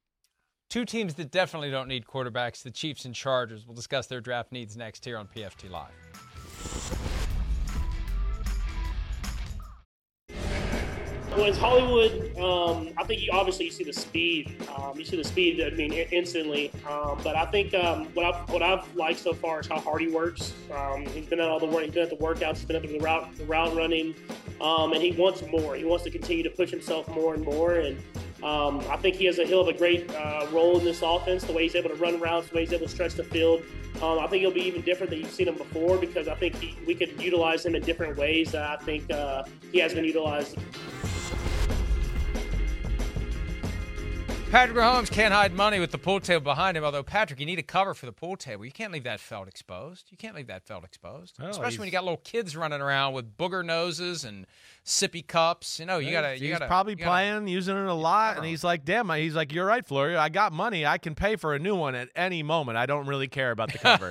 Two teams that definitely don't need quarterbacks, the Chiefs and Chargers. We'll discuss their draft needs next here on P F T Live. Well, it's Hollywood. Um, I think you obviously you see the speed. Um, you see the speed. I mean, instantly. Um, but I think um, what I've what I've liked so far is how hard he works. Um, he's been at all the work. He's been at the workouts. He's been at the route the route running, um, and he wants more. He wants to continue to push himself more and more. And um, I think he has a he'll have a great uh, role in this offense. The way he's able to run routes, the way he's able to stretch the field. Um, I think he'll be even different than you've seen him before because I think he, we could utilize him in different ways that I think uh, he has been utilized. Patrick Mahomes can't hide money with the pool table behind him, although, Patrick, you need a cover for the pool table. You can't leave that felt exposed. You can't leave that felt exposed, oh, especially when you got little kids running around with booger noses and sippy cups. You know, you got to He's you gotta, probably you gotta, playing, using it a lot, and he's like, damn, he's like, you're right, Flory. I got money. I can pay for a new one at any moment. I don't really care about the cover.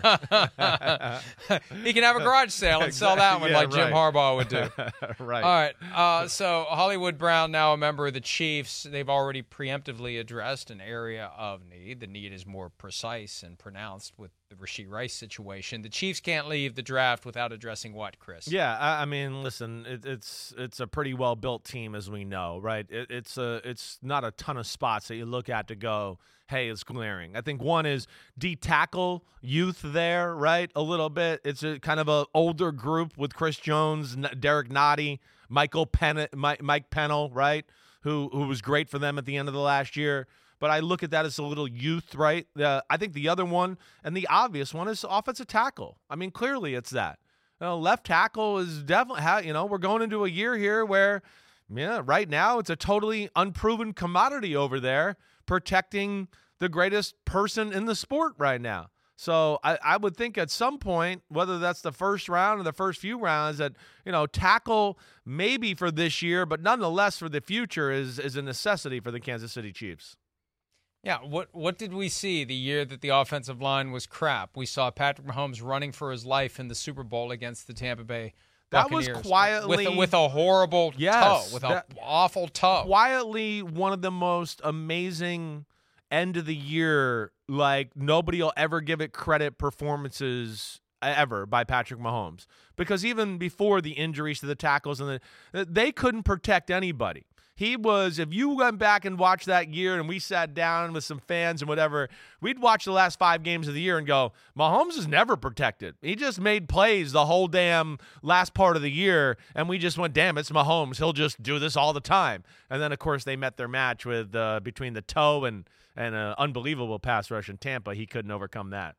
He can have a garage sale and sell that one Yeah, like Jim right. Harbaugh would do. Right. All right. Uh, so Hollywood Brown, now a member of the Chiefs, they've already preemptively addressed an area of need. The need is more precise and pronounced with the Rashee Rice situation. The Chiefs can't leave the draft without addressing what, Chris? Yeah, I, I mean, listen, it, it's it's a pretty well built team, as we know, right? It, it's a it's not a ton of spots that you look at to go, hey, it's glaring. I think one is D tackle youth there, right? A little bit. It's a kind of a older group with Chris Jones, N- Derek Nottie, Michael Penn, Mike, Mike Pennell, right? Who who was great for them at the end of the last year. but I look at that as a little youth, right? Uh, I think the other one and the obvious one is offensive tackle. I mean, clearly it's that. You know, left tackle is definitely, you know, we're going into a year here where, yeah, right now it's a totally unproven commodity over there protecting the greatest person in the sport right now. So I, I would think at some point, whether that's the first round or the first few rounds, that, you know, tackle maybe for this year, but nonetheless for the future is is a necessity for the Kansas City Chiefs. Yeah, what what did we see the year that the offensive line was crap? We saw Patrick Mahomes running for his life in the Super Bowl against the Tampa Bay Buccaneers. That was quietly with a, with a horrible yes, toe, with an awful toe. Quietly one of the most amazing end of the year, like nobody will ever give it credit, performances ever by Patrick Mahomes, because even before the injuries to the tackles and the, they couldn't protect anybody. He was, if you went back and watched that year and we sat down with some fans and whatever, we'd watch the last five games of the year and go, Mahomes is never protected. He just made plays the whole damn last part of the year, and we just went, damn, it's Mahomes. He'll just do this all the time. And then, of course, they met their match with uh, between the toe and and an unbelievable pass rush in Tampa. He couldn't overcome that.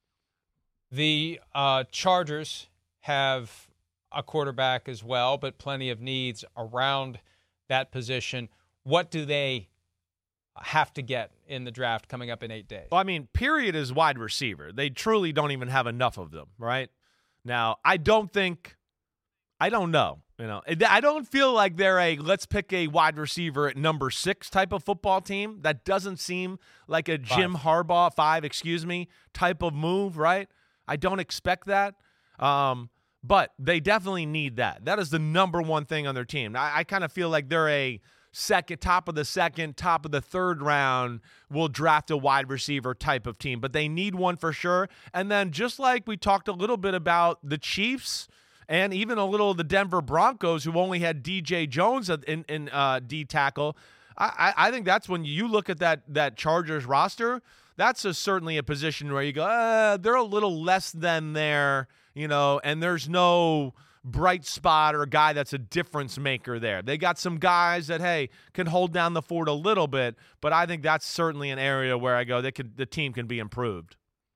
The uh, Chargers have a quarterback as well, but plenty of needs around that position. What do they have to get in the draft coming up in eight days? Well, I mean, period is wide receiver. They truly don't even have enough of them, right? Now, I don't think, I don't know. You know, I don't feel like they're a let's pick a wide receiver at number six type of football team. That doesn't seem like a Jim five. Harbaugh, five, excuse me, type of move, right? I don't expect that. Um, but they definitely need that. That is the number one thing on their team. I, I kind of feel like they're a second, top of the second, top of the third round will draft a wide receiver type of team. But they need one for sure. And then just like we talked a little bit about the Chiefs, and even a little of the Denver Broncos, who only had D J Jones in, in uh, D tackle, I, I think that's when you look at that that Chargers roster, that's a, certainly a position where you go, uh, they're a little less than there, you know, and there's no bright spot or guy that's a difference maker there. They got some guys that, hey, can hold down the fort a little bit, but I think that's certainly an area where I go, they could, the team can be improved.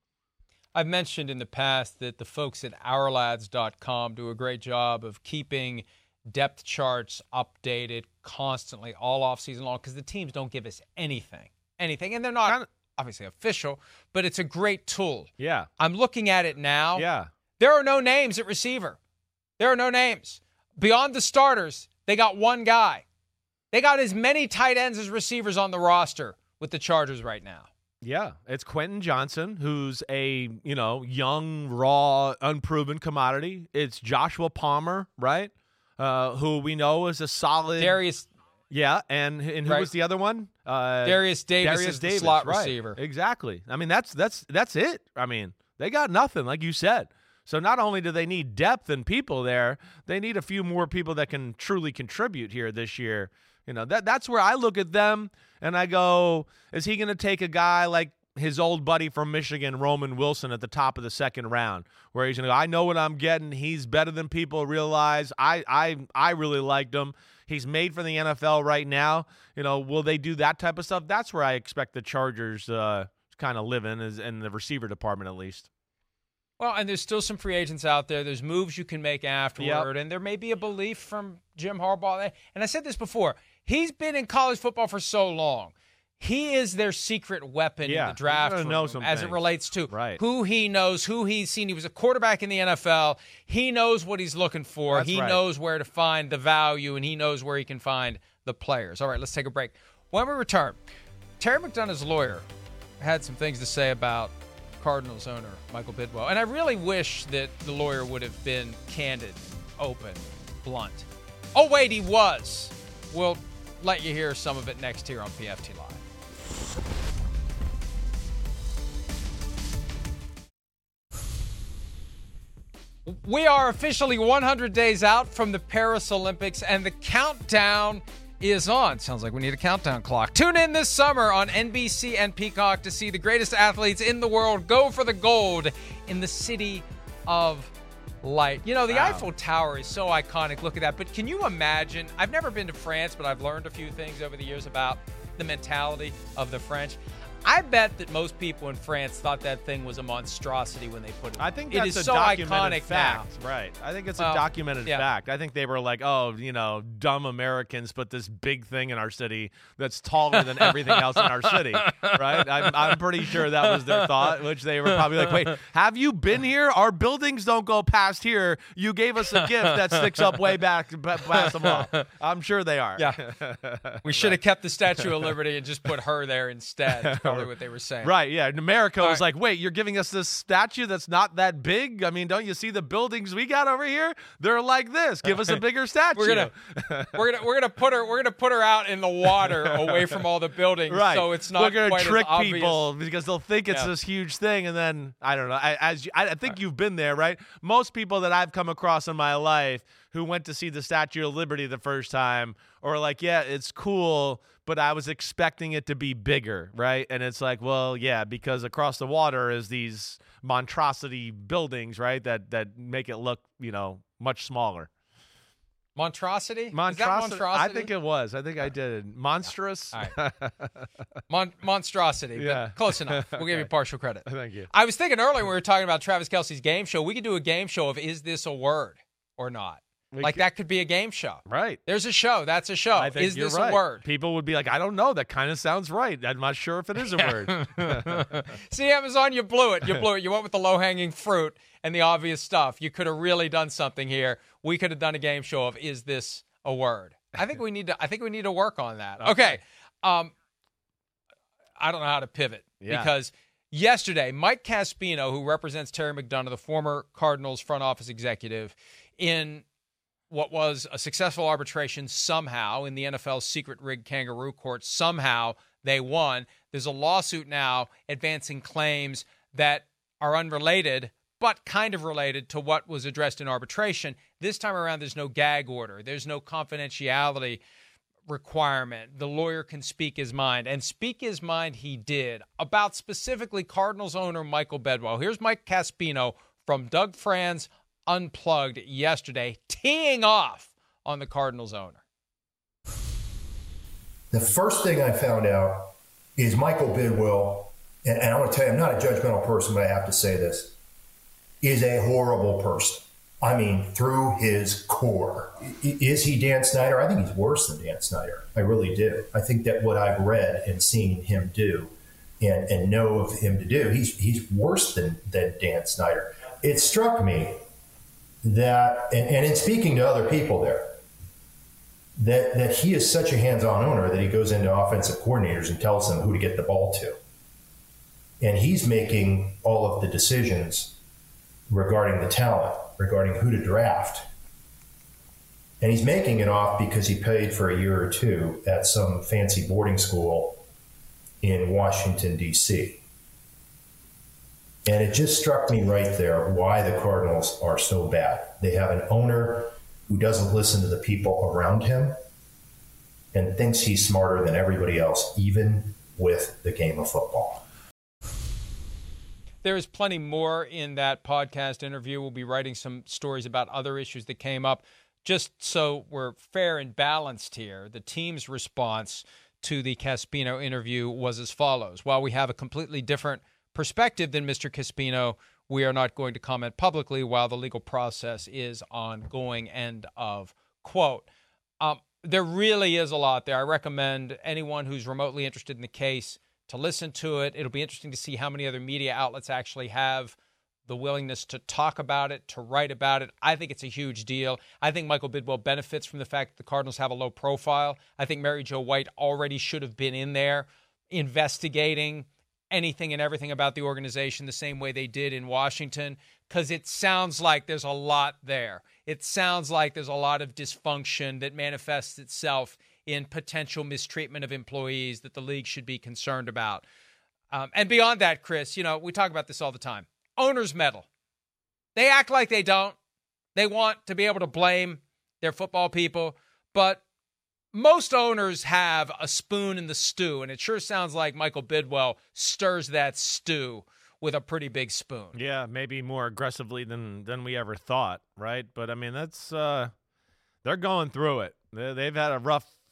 I've mentioned in the past that the folks at our lads dot com do a great job of keeping depth charts updated constantly all offseason long, because the teams don't give us anything, anything. And they're not kind of, obviously official, but it's a great tool. Yeah. I'm looking at it now. Yeah. There are no names at receiver. There are no names. Beyond the starters, they got one guy. They got as many tight ends as receivers on the roster with the Chargers right now. Yeah, it's Quentin Johnson, who's a, you know, young, raw, unproven commodity. It's Joshua Palmer, right, uh, who we know is a solid. Darius. Yeah, and and who right. was the other one? Uh, Darius Davis Darius is Davis, the slot right. receiver. Exactly. I mean, that's that's that's it. I mean, they got nothing, like you said. So not only do they need depth and people there, they need a few more people that can truly contribute here this year. You know, that that's where I look at them and I go, is he going to take a guy like his old buddy from Michigan, Roman Wilson, at the top of the second round, where he's going to go, I know what I'm getting. He's better than people realize. I I I really liked him. He's made for the N F L right now. You know, will they do that type of stuff? That's where I expect the Chargers uh, to kind of live in, is in the receiver department at least. Well, and there's still some free agents out there. There's moves you can make afterward, yep. and there may be a belief from Jim Harbaugh. And I said this before. He's been in college football for so long. He is their secret weapon yeah, in the draft room know some as things. it relates to right. who he knows, who he's seen. He was a quarterback in the N F L. He knows what he's looking for. That's he right. knows where to find the value, and he knows where he can find the players. All right, let's take a break. When we return, Terry McDonough's lawyer had some things to say about Cardinals owner Michael Bidwell. And I really wish that the lawyer would have been candid, open, blunt. Oh, wait, he was. We'll let you hear some of it next here on P F T Live. We are officially one hundred days out from the Paris Olympics, and the countdown is on. Sounds like we need a countdown clock. Tune in this summer on N B C and Peacock to see the greatest athletes in the world go for the gold in the City of Light. You know, the wow. Eiffel Tower is so iconic. Look at that. But can you imagine? I've never been to France, but I've learned a few things over the years about the mentality of the French. I bet that most people in France thought that thing was a monstrosity when they put it. I think it that's is a so documented iconic fact, now. right? I think it's Well, a documented yeah. fact. I think they were like, "Oh, you know, dumb Americans put this big thing in our city that's taller than everything else in our city," right? I'm, I'm pretty sure that was their thought, which they were probably like, "Wait, have you been here? Our buildings don't go past here. You gave us a gift that sticks up way back past the mall." I'm sure they are. Yeah, we should have kept the Statue of Liberty and just put her there instead. That's probably what they were saying. Right, yeah. In America All was right. like, wait, you're giving us this statue that's not that big? I mean, don't you see the buildings we got over here? They're like this. Give us a bigger statue. We're gonna, we're gonna, we're gonna put her, we're gonna put her out in the water, away from all the buildings, right. so it's not We're gonna quite trick as obvious. people because they'll think it's Yeah. this huge thing, and then I don't know. I, as you, I, I think you've been there, right? Most people that I've come across in my life who went to see the Statue of Liberty the first time, or like, yeah, it's cool, but I was expecting it to be bigger, right? And it's like, well, yeah, because across the water is these monstrosity buildings, right? That that make it look, you know, much smaller. Monstrosity? Monstrosity. Is that monstrosity? I think it was. I think I did. Monstrous. All right. Mon- monstrosity. Yeah. But close enough. We'll give you partial credit. Thank you. I was thinking earlier when we were talking about Travis Kelce's game show, we could do a game show of is this a word or not? We like could- that could be a game show. Right. There's a show. That's a show. I think Is you're this right. a word? People would be like, I don't know. That kind of sounds right. I'm not sure if it is a word. See, Amazon, you blew it. You blew it. You went with the low-hanging fruit and the obvious stuff. You could have really done something here. We could have done a game show of is this a word? I think we need to. I think we need to work on that. Okay. Okay. Um, I don't know how to pivot Yeah. because yesterday, Mike Caspino, who represents Terry McDonough, the former Cardinals front office executive, in what was a successful arbitration somehow in the N F L's secret rigged kangaroo court, somehow they won. There's a lawsuit now advancing claims that are unrelated, but kind of related to what was addressed in arbitration. This time around, there's no gag order. There's no confidentiality requirement. The lawyer can speak his mind, and speak his mind he did about specifically Cardinals owner Michael Bedwell. Here's Mike Caspino from Doug Franz Unplugged yesterday, teeing off on the Cardinals owner. The first thing I found out is Michael Bidwill, and, and I want to tell you, I'm not a judgmental person, but I have to say this, is a horrible person. I mean, through his core. I- Is he Dan Snyder? I think he's worse than Dan Snyder. I really do. I think that what I've read and seen him do and, and know of him to do, he's he's worse than, than Dan Snyder. It struck me that, and, and in speaking to other people there, that that he is such a hands-on owner that he goes into offensive coordinators and tells them who to get the ball to. And he's making all of the decisions regarding the talent, regarding who to draft. And he's making it off because he paid for a year or two at some fancy boarding school in Washington, D C. And it just struck me right there why the Cardinals are so bad. They have an owner who doesn't listen to the people around him and thinks he's smarter than everybody else, even with the game of football. There is plenty more in that podcast interview. We'll be writing some stories about other issues that came up. Just so we're fair and balanced here, the team's response to the Caspino interview was as follows. While we have a completely different perspective than Mister Caspino, we are not going to comment publicly while the legal process is ongoing. End of quote. Um, there really is a lot there. I recommend anyone who's remotely interested in the case to listen to it. It'll be interesting to see how many other media outlets actually have the willingness to talk about it, to write about it. I think it's a huge deal. I think Michael Bidwill benefits from the fact that the Cardinals have a low profile. I think Mary Jo White already should have been in there investigating anything and everything about the organization the same way they did in Washington, because it sounds like there's a lot there. It sounds like there's a lot of dysfunction that manifests itself in potential mistreatment of employees that the league should be concerned about. Um, and beyond that, Chris, you know, we talk about this all the time. Owners meddle. They act like they don't. They want to be able to blame their football people, but most owners have a spoon in the stew, and it sure sounds like Michael Bidwill stirs that stew with a pretty big spoon. Yeah, maybe more aggressively than than we ever thought, right? But I mean, that's uh, they're going through it. They, they've had a rough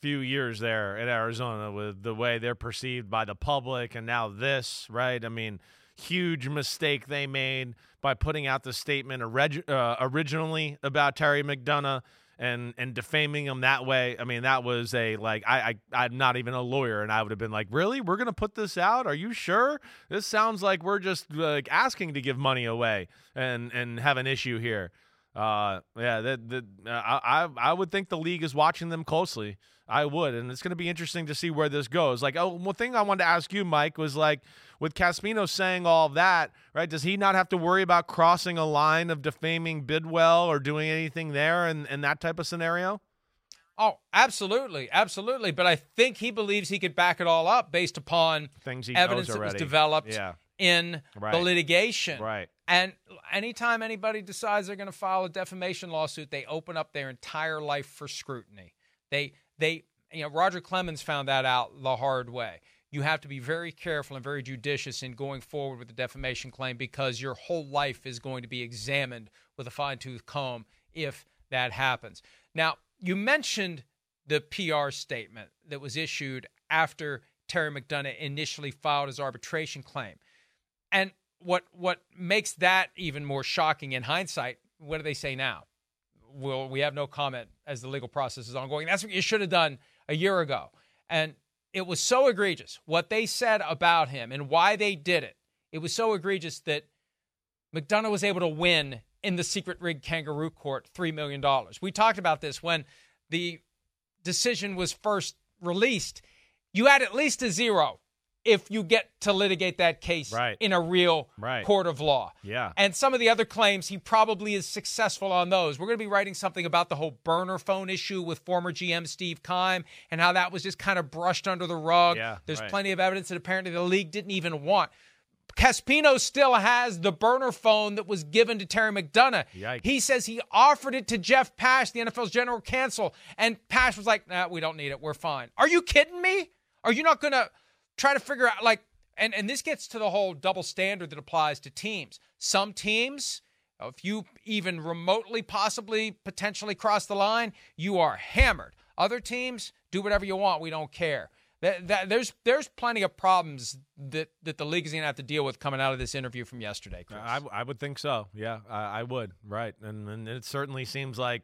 few years there in Arizona with the way they're perceived by the public, and now this, right? I mean, huge mistake they made by putting out the statement orig- uh, originally about Terry McDonough and and defaming him that way. I mean, that was a, like, I, I, I'm not even a lawyer, and I would have been like, really? We're going to put this out? Are you sure? This sounds like we're just like asking to give money away and, and have an issue here. Uh, yeah, that, that, uh, I, I would think the league is watching them closely. I would, and it's going to be interesting to see where this goes. Like, oh, one thing I wanted to ask you, Mike, was like, with Caspino saying all of that, right, does he not have to worry about crossing a line of defaming Bidwell or doing anything there in, in that type of scenario? Oh, absolutely, absolutely. But I think he believes he could back it all up based upon things he evidence knows that was already. developed Yeah. in Right. the litigation. Right. And anytime anybody decides they're going to file a defamation lawsuit, they open up their entire life for scrutiny. They, they, you know, Roger Clemens found that out the hard way. You have to be very careful and very judicious in going forward with the defamation claim because your whole life is going to be examined with a fine-tooth comb if that happens. Now, you mentioned the P R statement that was issued after Terry McDonough initially filed his arbitration claim. And what what makes that even more shocking in hindsight, what do they say now? Well, we have no comment as the legal process is ongoing. That's what you should have done a year ago. And it was so egregious, what they said about him and why they did it. It was so egregious that McDonough was able to win in the secret rig kangaroo court three million dollars. We talked about this when the decision was first released. You had at least a zero if you get to litigate that case right. in a real right. court of law. Yeah. And some of the other claims, he probably is successful on those. We're going to be writing something about the whole burner phone issue with former G M Steve Keim and how that was just kind of brushed under the rug. Yeah, There's right. plenty of evidence that apparently the league didn't even want. Caspino still has the burner phone that was given to Terry McDonough. Yikes. He says he offered it to Jeff Pash, the N F L's general counsel, and Pash was like, nah, we don't need it. We're fine. Are you kidding me? Are you not going to try to figure out, like, and, and this gets to the whole double standard that applies to teams. Some teams, if you even remotely, possibly, potentially cross the line, you are hammered. Other teams, do whatever you want. We don't care. That, that, there's there's plenty of problems that, that the league is going to have to deal with coming out of this interview from yesterday, Chris. I, I would think so. Yeah, I, I would. Right. And, and it certainly seems like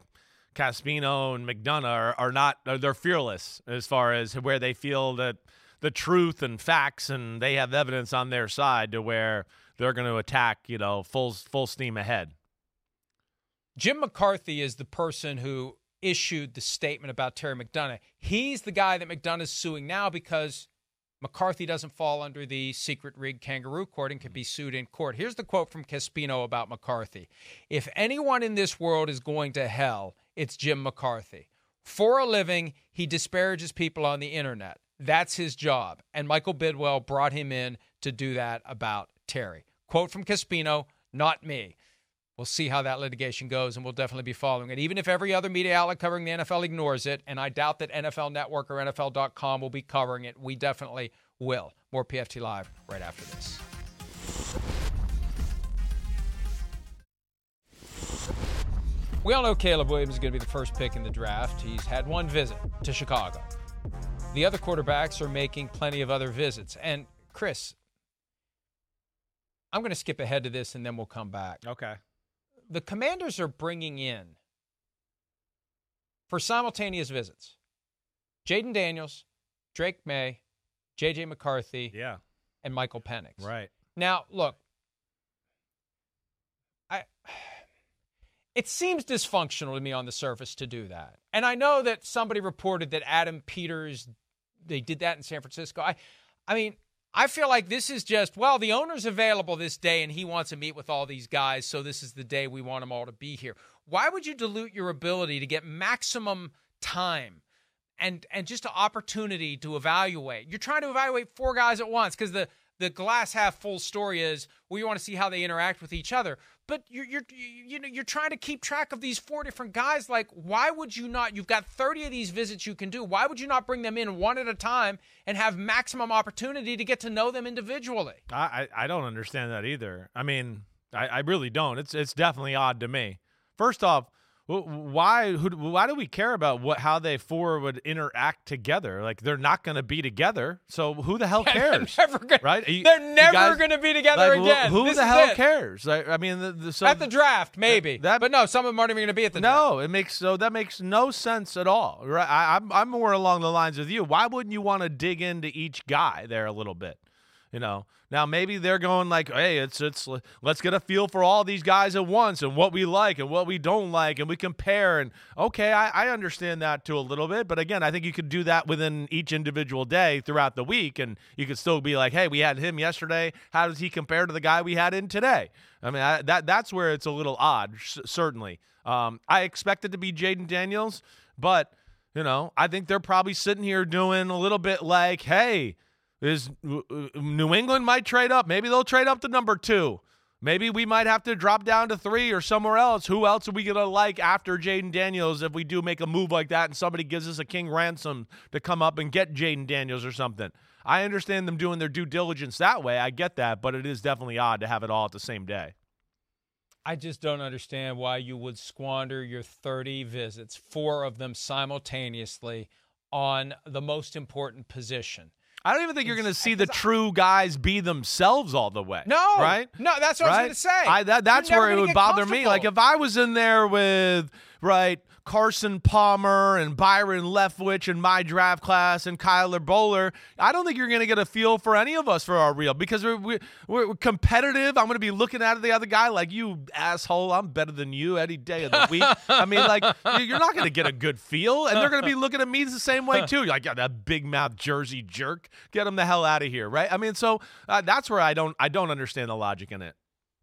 Caspino and McDonough are, are not, they're fearless as far as where they feel that the truth and facts and they have evidence on their side to where they're going to attack, you know, full full steam ahead. Jim McCarthy is the person who issued the statement about Terry McDonough. He's the guy that McDonough is suing now because McCarthy doesn't fall under the secret rig kangaroo court and can be sued in court. Here's the quote from Caspino about McCarthy. If anyone in this world is going to hell, it's Jim McCarthy. For a living, he disparages people on the internet. That's his job. And Michael Bidwell brought him in to do that about Terry. Quote from Caspino, not me. We'll see how that litigation goes, and we'll definitely be following it. Even if every other media outlet covering the N F L ignores it, and I doubt that N F L Network or N F L dot com will be covering it, we definitely will. More P F T Live right after this. We all know Caleb Williams is going to be the first pick in the draft. He's had one visit to Chicago. The other quarterbacks are making plenty of other visits. And, Chris, I'm going to skip ahead to this and then we'll come back. Okay. The Commanders are bringing in, for simultaneous visits, Jaden Daniels, Drake May, J J McCarthy, yeah, and Michael Penix. Right. Now, look, I it seems dysfunctional to me on the surface to do that. And I know that somebody reported that Adam Peters, they did that in San Francisco. I, I mean, I feel like this is just, well, the owner's available this day and he wants to meet with all these guys, so this is the day we want them all to be here. Why would you dilute your ability to get maximum time and and just an opportunity to evaluate? You're trying to evaluate four guys at once because the, the glass half full story is, well, you want to see how they interact with each other. But you're you're you know you're trying to keep track of these four different guys. Like, why would you not? You've got thirty of these visits you can do. Why would you not bring them in one at a time and have maximum opportunity to get to know them individually? I I don't understand that either. I mean, I, I really don't. It's it's definitely odd to me. First off, Why? Who, why do we care about what how they four would interact together? Like they're not going to be together, so who the hell cares? they're never gonna, right? You, they're never going to be together like, again. Who this the hell it. cares? I, I mean, the, the, so at the draft, maybe. That, but no, some of them aren't even going to be at the no, draft. No, it makes so that makes no sense at all. Right? I, I'm I'm more along the lines of you. Why wouldn't you want to dig into each guy there a little bit? You know, now maybe they're going like, hey, it's it's let's get a feel for all these guys at once and what we like and what we don't like, and we compare. And okay, I, I understand that too a little bit, but again, I think you could do that within each individual day throughout the week, and you could still be like, hey, we had him yesterday. How does he compare to the guy we had in today? I mean, I, that that's where it's a little odd, certainly. Um, I expect it to be Jayden Daniels, but you know, I think they're probably sitting here doing a little bit like, hey. Is New England might trade up. Maybe they'll trade up to number two. Maybe we might have to drop down to three or somewhere else. Who else are we going to like after Jayden Daniels if we do make a move like that and somebody gives us a king ransom to come up and get Jayden Daniels or something? I understand them doing their due diligence that way. I get that, but it is definitely odd to have it all at the same day. I just don't understand why you would squander your thirty visits, four of them simultaneously, on the most important position. I don't even think you're going to see the true guys be themselves all the way. No. Right? No, that's what right? I was going to say. I, that, that's where it would bother me. Like, if I was in there with, right, Carson Palmer and Byron Leftwich in my draft class and Kyler Bowler, I don't think you're going to get a feel for any of us for our real because we're, we're, we're competitive. I'm going to be looking at the other guy like, you asshole, I'm better than you any day of the week. I mean, like, you're not going to get a good feel, and they're going to be looking at me the same way, too. You're like, yeah, that big mouth Jersey jerk, get him the hell out of here, right? I mean, so uh, that's where I don't I don't understand the logic in it.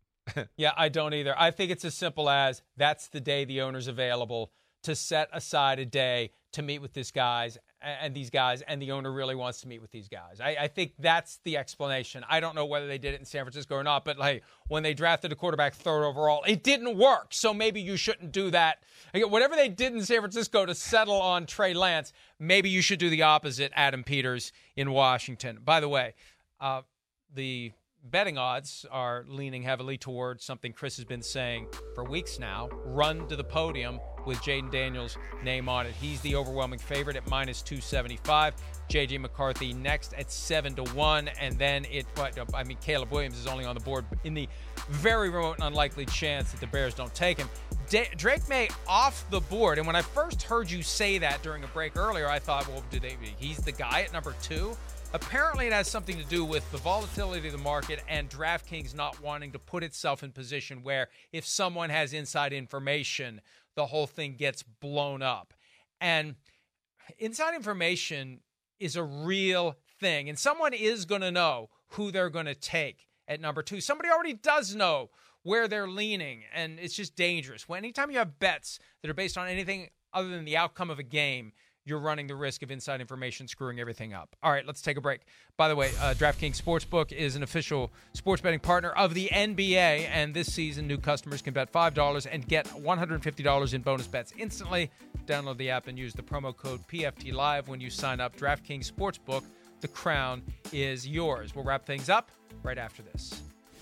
Yeah, I don't either. I think it's as simple as that's the day the owner's available to set aside a day to meet with this guys and these guys, and the owner really wants to meet with these guys. I, I think that's the explanation. I don't know whether they did it in San Francisco or not, but like when they drafted a quarterback third overall, it didn't work. So maybe you shouldn't do that. Again, whatever they did in San Francisco to settle on Trey Lance, maybe you should do the opposite, Adam Peters in Washington. By the way, uh, the betting odds are leaning heavily towards something Chris has been saying for weeks now, run to the podium with Jayden Daniels' name on it. He's the overwhelming favorite at minus two seventy-five. J J McCarthy next at seven to one. And then it, I mean, Caleb Williams is only on the board in the very remote and unlikely chance that the Bears don't take him. D- Drake May off the board. And when I first heard you say that during a break earlier, I thought, well, do they, he's the guy at number two? Apparently, it has something to do with the volatility of the market and DraftKings not wanting to put itself in position where if someone has inside information, the whole thing gets blown up. And inside information is a real thing. And someone is going to know who they're going to take at number two. Somebody already does know where they're leaning, and it's just dangerous. When anytime you have bets that are based on anything other than the outcome of a game, you're running the risk of inside information screwing everything up. All right, let's take a break. By the way, uh, DraftKings Sportsbook is an official sports betting partner of the N B A, and this season, new customers can bet five dollars and get one hundred fifty dollars in bonus bets instantly. Download the app and use the promo code P F T Live when you sign up. DraftKings Sportsbook, the crown is yours. We'll wrap things up right after this.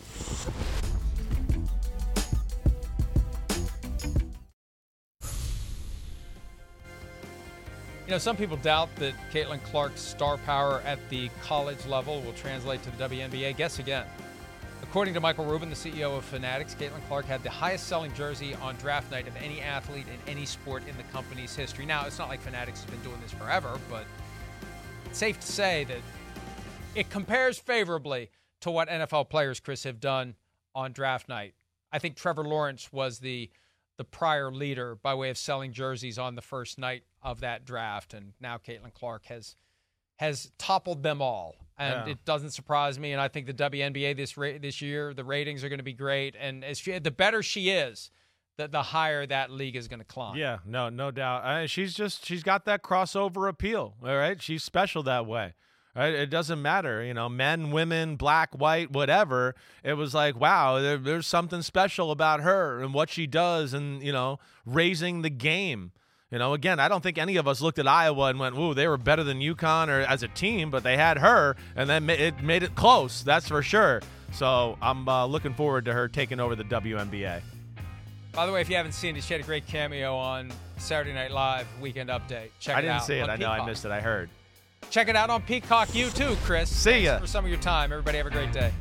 You know, some people doubt that Caitlin Clark's star power at the college level will translate to the W N B A. Guess again. According to Michael Rubin, the C E O of Fanatics, Caitlin Clark had the highest selling jersey on draft night of any athlete in any sport in the company's history. Now, it's not like Fanatics has been doing this forever, but it's safe to say that it compares favorably to what N F L players, Chris, have done on draft night. I think Trevor Lawrence was the the prior leader by way of selling jerseys on the first night of that draft, and now Caitlin Clark has has toppled them all, and yeah. It doesn't surprise me. And I think the W N B A this ra- this year, the ratings are going to be great, and as she, the better she is, the the higher that league is going to climb. Yeah, no, no doubt. I mean, she's just she's got that crossover appeal. All right, she's special that way. Right? It doesn't matter, you know, men, women, black, white, whatever. It was like, wow, there, there's something special about her and what she does and, you know, raising the game. You know, again, I don't think any of us looked at Iowa and went, ooh, they were better than UConn or as a team, but they had her, and then it made it close, that's for sure. So I'm uh, looking forward to her taking over the W N B A. By the way, if you haven't seen it, she had a great cameo on Saturday Night Live Weekend Update. Check I it out. didn't see it. I know Peacock. I missed it. I heard. Check it out on Peacock. You too, Chris. See Thanks ya. for some of your time. Everybody have a great day.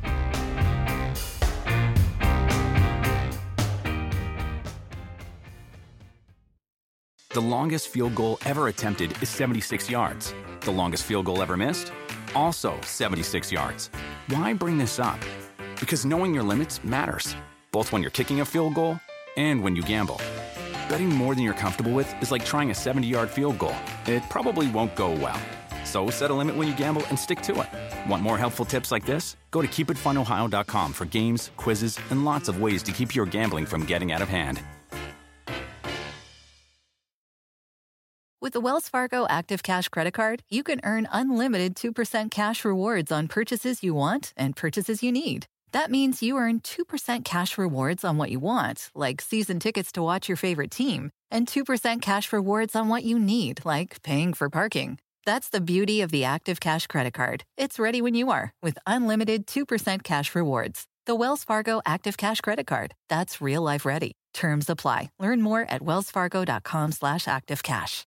The longest field goal ever attempted is seventy-six yards. The longest field goal ever missed? Also seventy-six yards. Why bring this up? Because knowing your limits matters, both when you're kicking a field goal and when you gamble. Betting more than you're comfortable with is like trying a seventy-yard field goal. It probably won't go well. So set a limit when you gamble and stick to it. Want more helpful tips like this? Go to keep it fun ohio dot com for games, quizzes, and lots of ways to keep your gambling from getting out of hand. With the Wells Fargo Active Cash Credit Card, you can earn unlimited two percent cash rewards on purchases you want and purchases you need. That means you earn two percent cash rewards on what you want, like season tickets to watch your favorite team, and two percent cash rewards on what you need, like paying for parking. That's the beauty of the Active Cash Credit Card. It's ready when you are, with unlimited two percent cash rewards. The Wells Fargo Active Cash Credit Card. That's real life ready. Terms apply. Learn more at wellsfargo.com slash activecash.